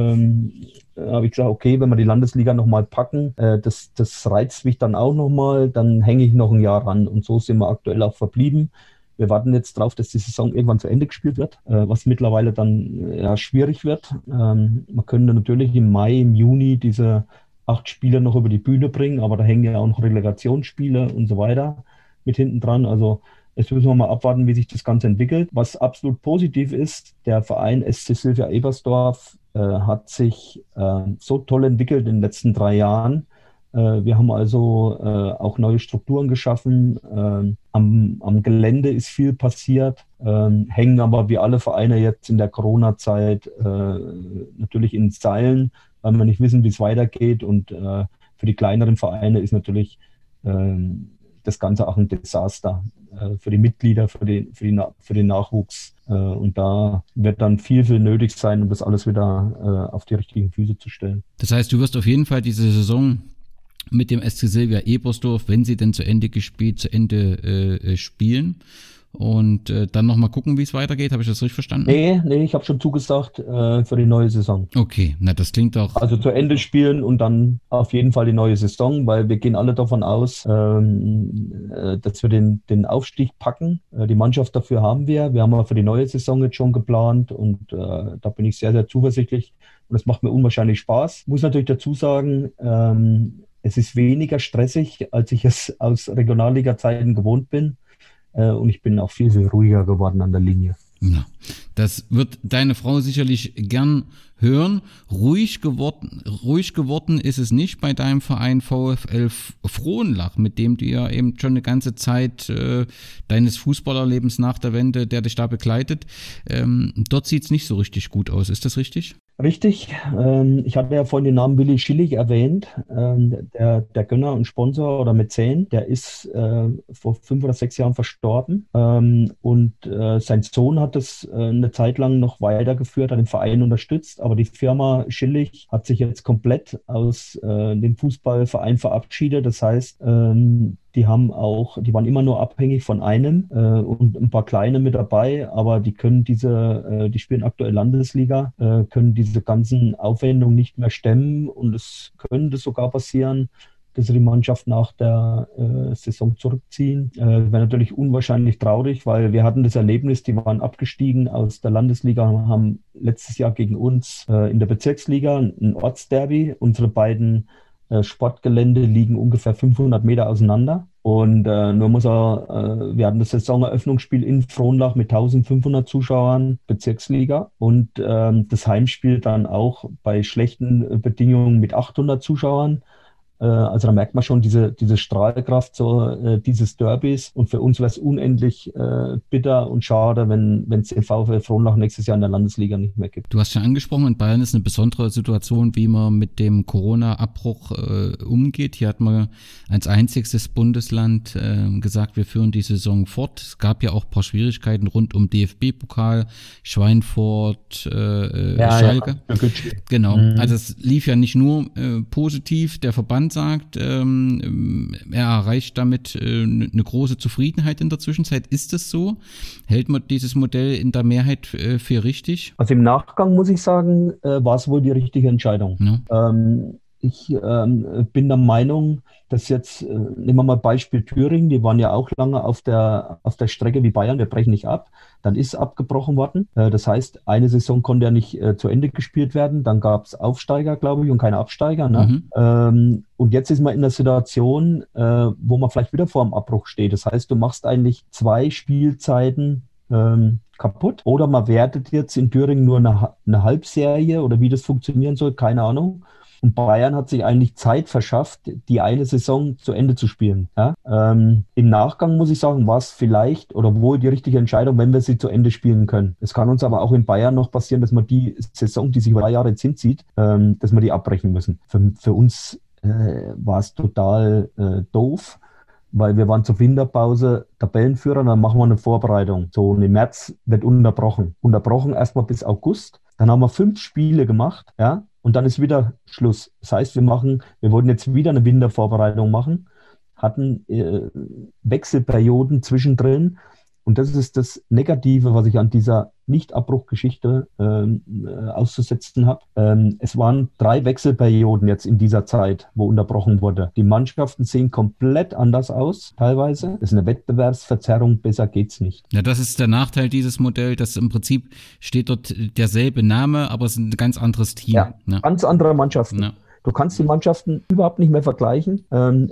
Habe ich gesagt, okay, wenn wir die Landesliga nochmal packen, das reizt mich dann auch nochmal, dann hänge ich noch ein Jahr ran. Und so sind wir aktuell auch verblieben. Wir warten jetzt drauf, dass die Saison irgendwann zu Ende gespielt wird, was mittlerweile dann ja, schwierig wird. Man könnte natürlich im Mai, im Juni diese 8 Spiele noch über die Bühne bringen, aber da hängen ja auch noch Relegationsspiele und so weiter mit hinten dran. Also jetzt müssen wir mal abwarten, wie sich das Ganze entwickelt. Was absolut positiv ist, der Verein SC Sylvia Ebersdorf hat sich so toll entwickelt in den letzten 3 Jahren. Wir haben also auch neue Strukturen geschaffen. Am Gelände ist viel passiert, hängen aber wie alle Vereine jetzt in der Corona-Zeit natürlich in Seilen, weil wir nicht wissen, wie es weitergeht. Und für die kleineren Vereine ist natürlich das Ganze auch ein Desaster für die Mitglieder, für den Nachwuchs. Und da wird dann viel nötig sein, um das alles wieder auf die richtigen Füße zu stellen.
Das heißt, du wirst auf jeden Fall diese Saison mit dem SC Sylvia Ebersdorf, wenn sie denn zu Ende spielen und dann nochmal gucken, wie es weitergeht. Habe ich das richtig verstanden?
Nee, ich habe schon zugesagt für die neue Saison.
Okay, na das klingt doch...
Also zu Ende spielen und dann auf jeden Fall die neue Saison, weil wir gehen alle davon aus, dass wir den Aufstieg packen. Die Mannschaft dafür haben wir. Wir haben ja für die neue Saison jetzt schon geplant und da bin ich sehr, sehr zuversichtlich und das macht mir unwahrscheinlich Spaß. Muss natürlich dazu sagen, es ist weniger stressig, als ich es aus Regionalliga-Zeiten gewohnt bin. Und ich bin auch viel ruhiger geworden an der Linie.
Ja, das wird deine Frau sicherlich gern hören. Ruhig geworden ist es nicht bei deinem Verein VfL Frohnlach, mit dem du ja eben schon eine ganze Zeit deines Fußballerlebens nach der Wende, der dich da begleitet. Dort sieht es nicht so richtig gut aus. Ist das richtig?
Richtig. Ich hatte ja vorhin den Namen Willi Schillig erwähnt, der Gönner und Sponsor oder Mäzen, der ist vor 5 oder 6 Jahren verstorben und sein Sohn hat es eine Zeit lang noch weitergeführt, hat den Verein unterstützt, aber die Firma Schillig hat sich jetzt komplett aus dem Fußballverein verabschiedet. Das heißt, die waren immer nur abhängig von einem und ein paar kleine mit dabei, aber die können die spielen aktuell Landesliga, können diese ganzen Aufwendungen nicht mehr stemmen und es könnte sogar passieren, dass sie die Mannschaft nach der Saison zurückziehen. Wäre natürlich unwahrscheinlich traurig, weil wir hatten das Erlebnis, die waren abgestiegen aus der Landesliga, haben letztes Jahr gegen uns in der Bezirksliga ein Ortsderby. Unsere beiden Sportgelände liegen ungefähr 500 Meter auseinander. Und wir hatten das Saisoneröffnungsspiel in Frohnlach mit 1500 Zuschauern, Bezirksliga. Und das Heimspiel dann auch bei schlechten Bedingungen mit 800 Zuschauern. Also da merkt man schon diese Strahlkraft dieses Derbys. Und für uns wäre es unendlich bitter und schade, wenn es den VfL Frohnlach nächstes Jahr in der Landesliga nicht mehr gibt.
Du hast ja angesprochen, in Bayern ist eine besondere Situation, wie man mit dem Corona-Abbruch umgeht. Hier hat man als einziges Bundesland gesagt, wir führen die Saison fort. Es gab ja auch ein paar Schwierigkeiten rund um DFB-Pokal, Schweinfurt, Schalke. Ja. Genau, also es lief ja nicht nur positiv. Der Verband Bahn sagt, er erreicht damit eine große Zufriedenheit in der Zwischenzeit. Ist es so? Hält man dieses Modell in der Mehrheit für richtig?
Also im Nachgang muss ich sagen, war es wohl die richtige Entscheidung.
Ja.
Ich bin der Meinung, dass jetzt, nehmen wir mal Beispiel Thüringen, die waren ja auch lange auf der Strecke wie Bayern, wir brechen nicht ab. Dann ist abgebrochen worden. Das heißt, eine Saison konnte ja nicht zu Ende gespielt werden. Dann gab es Aufsteiger, glaube ich, und keine Absteiger. Ne? Und jetzt ist man in einer Situation, wo man vielleicht wieder vor dem Abbruch steht. Das heißt, du machst eigentlich 2 Spielzeiten kaputt. Oder man wertet jetzt in Thüringen nur eine Halbserie oder wie das funktionieren soll, keine Ahnung. Und Bayern hat sich eigentlich Zeit verschafft, die eine Saison zu Ende zu spielen. Ja? Im Nachgang muss ich sagen, war es vielleicht oder wohl die richtige Entscheidung, wenn wir sie zu Ende spielen können. Es kann uns aber auch in Bayern noch passieren, dass wir die Saison, die sich über 3 Jahre jetzt hinzieht, dass wir die abbrechen müssen. Für uns war es total doof, weil wir waren zur Winterpause Tabellenführer und dann machen wir eine Vorbereitung. So, und im März wird unterbrochen. Unterbrochen erstmal bis August. Dann haben wir 5 Spiele gemacht, ja, und dann ist wieder Schluss. Das heißt, wir wollten jetzt wieder eine Wintervorbereitung machen, hatten Wechselperioden zwischendrin. Und das ist das Negative, was ich an dieser Nicht-Abbruch-Geschichte auszusetzen habe. Es waren 3 Wechselperioden jetzt in dieser Zeit, wo unterbrochen wurde. Die Mannschaften sehen komplett anders aus, teilweise. Das ist eine Wettbewerbsverzerrung, besser geht's nicht.
Ja, das ist der Nachteil dieses Modells, dass im Prinzip steht dort derselbe Name, aber es ist ein ganz anderes Team.
Ja, ganz andere Mannschaften. Ja. Du kannst die Mannschaften überhaupt nicht mehr vergleichen.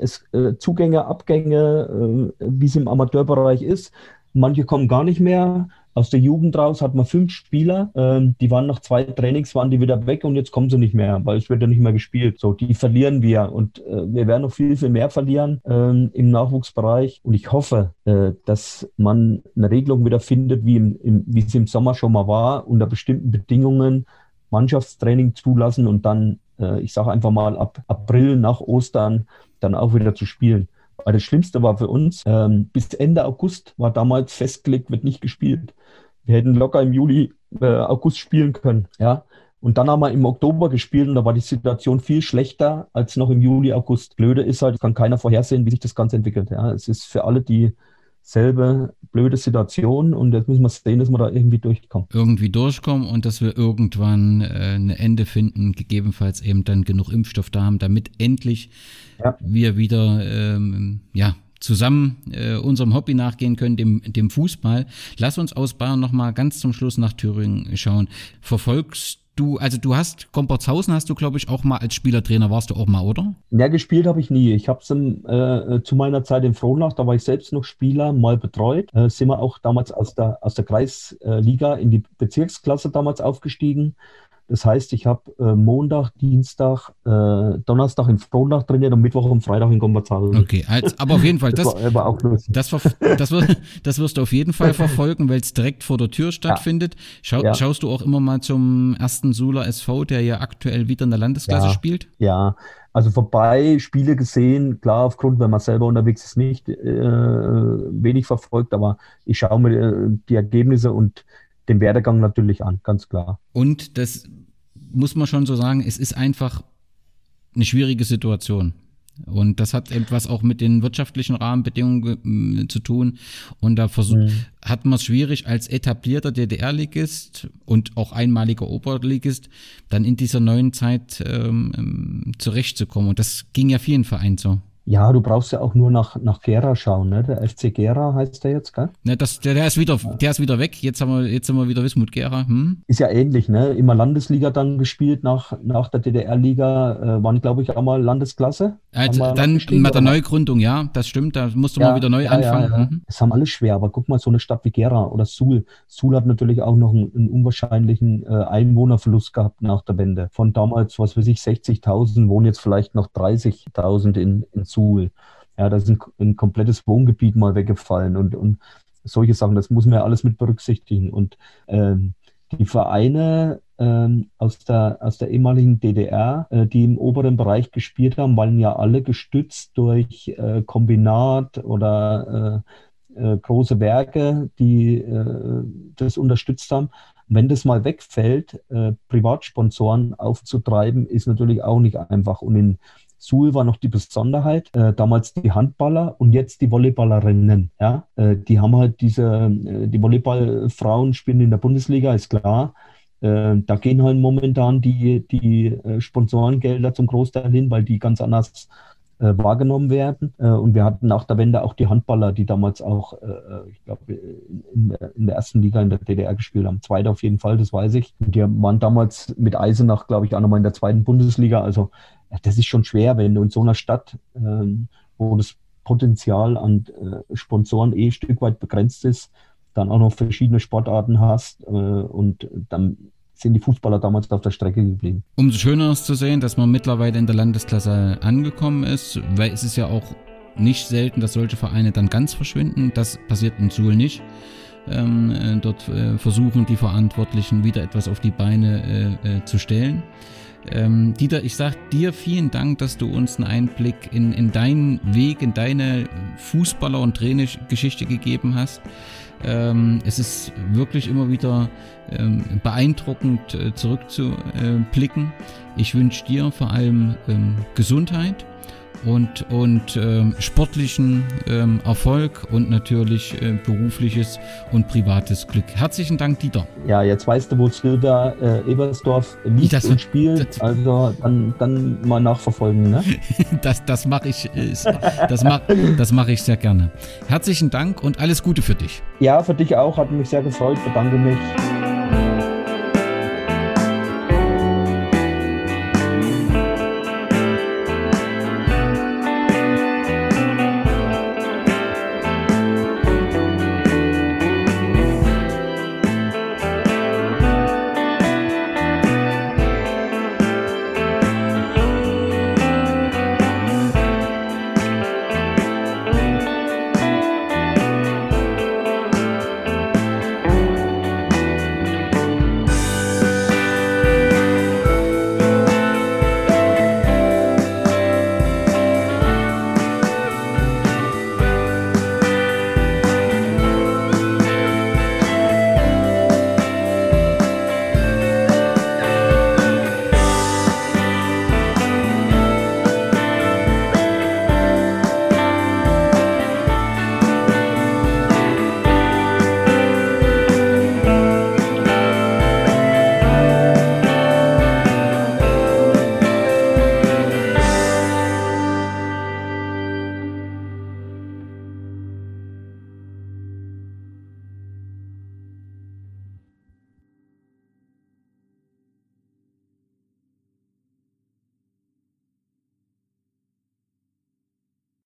Zugänge, Abgänge, wie es im Amateurbereich ist. Manche kommen gar nicht mehr. Aus der Jugend raus hat man 5 Spieler, die waren nach 2 Trainings, waren die wieder weg und jetzt kommen sie nicht mehr, weil es wird ja nicht mehr gespielt. So, die verlieren wir und wir werden noch viel, viel mehr verlieren im Nachwuchsbereich. Und ich hoffe, dass man eine Regelung wieder findet, wie es im Sommer schon mal war, unter bestimmten Bedingungen Mannschaftstraining zulassen und dann, ich sage einfach mal, ab April nach Ostern dann auch wieder zu spielen. Weil das Schlimmste war für uns, bis Ende August war damals festgelegt, wird nicht gespielt. Wir hätten locker im Juli, August spielen können. Ja? Und dann haben wir im Oktober gespielt und da war die Situation viel schlechter als noch im Juli, August. Blöde ist halt, kann keiner vorhersehen, wie sich das Ganze entwickelt. Ja? Es ist für alle dieselbe blöde Situation und jetzt müssen wir sehen, dass wir da irgendwie durchkommen. Und dass wir irgendwann ein Ende finden, gegebenenfalls eben dann genug Impfstoff da haben, damit endlich wir wieder zusammen unserem Hobby nachgehen können, dem Fußball. Lass uns aus Bayern nochmal ganz zum Schluss nach Thüringen schauen. Verfolgst du Gompertshausen hast du, glaube ich, auch mal als Spielertrainer, warst du auch mal, oder? Ja, gespielt habe ich nie. Ich habe es zu meiner Zeit in Frohnach, da war ich selbst noch Spieler, mal betreut. Sind wir auch damals aus der Kreisliga in die Bezirksklasse damals aufgestiegen. Das heißt, ich habe Montag, Dienstag, Donnerstag in Frohnach trainiert und Mittwoch und Freitag in Gompertshausen.
Okay, aber auf jeden Fall, das
war auch lustig.
Das wirst du auf jeden Fall verfolgen, weil es direkt vor der Tür stattfindet. Schaust du auch immer mal zum 1. Suhler SV, der ja aktuell wieder in der Landesklasse spielt? Ja, also vorbei, Spiele gesehen, klar, aufgrund, wenn man selber unterwegs ist, nicht wenig verfolgt, aber ich schaue mir die Ergebnisse und den Werdegang natürlich an, ganz klar. Und das muss man schon so sagen, es ist einfach eine schwierige Situation. Und das hat etwas auch mit den wirtschaftlichen Rahmenbedingungen zu tun. Und da hat man es schwierig, als etablierter DDR-Ligist und auch einmaliger Oberligist dann in dieser neuen Zeit zurechtzukommen. Und das ging ja vielen Vereinen so.
Ja, du brauchst ja auch nur nach Gera schauen, ne? Der FC Gera heißt der jetzt, gell?
Ne, der ist wieder weg. Jetzt sind wir wieder Wismut Gera.
Ist ja ähnlich, ne? Immer Landesliga dann gespielt nach der DDR-Liga, waren, glaube ich, auch mal Landesklasse.
Dann mit der Neugründung, ja, das stimmt. Da musste man wieder neu anfangen.
Ja. Das haben alle schwer, aber guck mal, so eine Stadt wie Gera oder Suhl. Suhl hat natürlich auch noch einen unwahrscheinlichen Einwohnerverlust gehabt nach der Wende. Von damals, 60.000, wohnen jetzt vielleicht noch 30.000 in Suhl. Ja, da ist ein komplettes Wohngebiet mal weggefallen und solche Sachen, das muss man ja alles mit berücksichtigen. Und die Vereine aus der ehemaligen DDR, die im oberen Bereich gespielt haben, waren ja alle gestützt durch Kombinat oder große Werke, die das unterstützt haben. Wenn das mal wegfällt, Privatsponsoren aufzutreiben, ist natürlich auch nicht einfach. Und Suhl war noch die Besonderheit, damals die Handballer und jetzt die Volleyballerinnen. Ja? Die haben halt die Volleyballfrauen spielen in der Bundesliga, ist klar. Da gehen halt momentan die Sponsorengelder zum Großteil hin, weil die ganz anders wahrgenommen werden. Und wir hatten nach der Wende auch die Handballer, die damals auch, ich glaube, in der ersten Liga in der DDR gespielt haben. Zweite auf jeden Fall, das weiß ich. Und die waren damals mit Eisenach, glaube ich, auch nochmal in der zweiten Bundesliga. Also das ist schon schwer, wenn du in so einer Stadt, wo das Potenzial an Sponsoren ein Stück weit begrenzt ist, dann auch noch verschiedene Sportarten hast und dann sind die Fußballer damals auf der Strecke geblieben.
Umso schöner ist zu sehen, dass man mittlerweile in der Landesklasse angekommen ist, weil es ist ja auch nicht selten, dass solche Vereine dann ganz verschwinden. Das passiert in Suhl nicht. Dort versuchen die Verantwortlichen wieder etwas auf die Beine zu stellen. Dieter, ich sage dir vielen Dank, dass du uns einen Einblick in deinen Weg, in deine Fußballer- und Trainergeschichte gegeben hast. Es ist wirklich immer wieder beeindruckend zurückzublicken. Ich wünsche dir vor allem Gesundheit und sportlichen Erfolg und natürlich berufliches und privates Glück. Herzlichen Dank, Dieter.
Ja, jetzt weißt du, wo Silber Ebersdorf liegt und spielt, also dann mal nachverfolgen, ne?
Das mache ich, das mache ich sehr gerne. Herzlichen Dank und alles Gute für dich.
Ja, für dich auch, hat mich sehr gefreut, bedanke mich.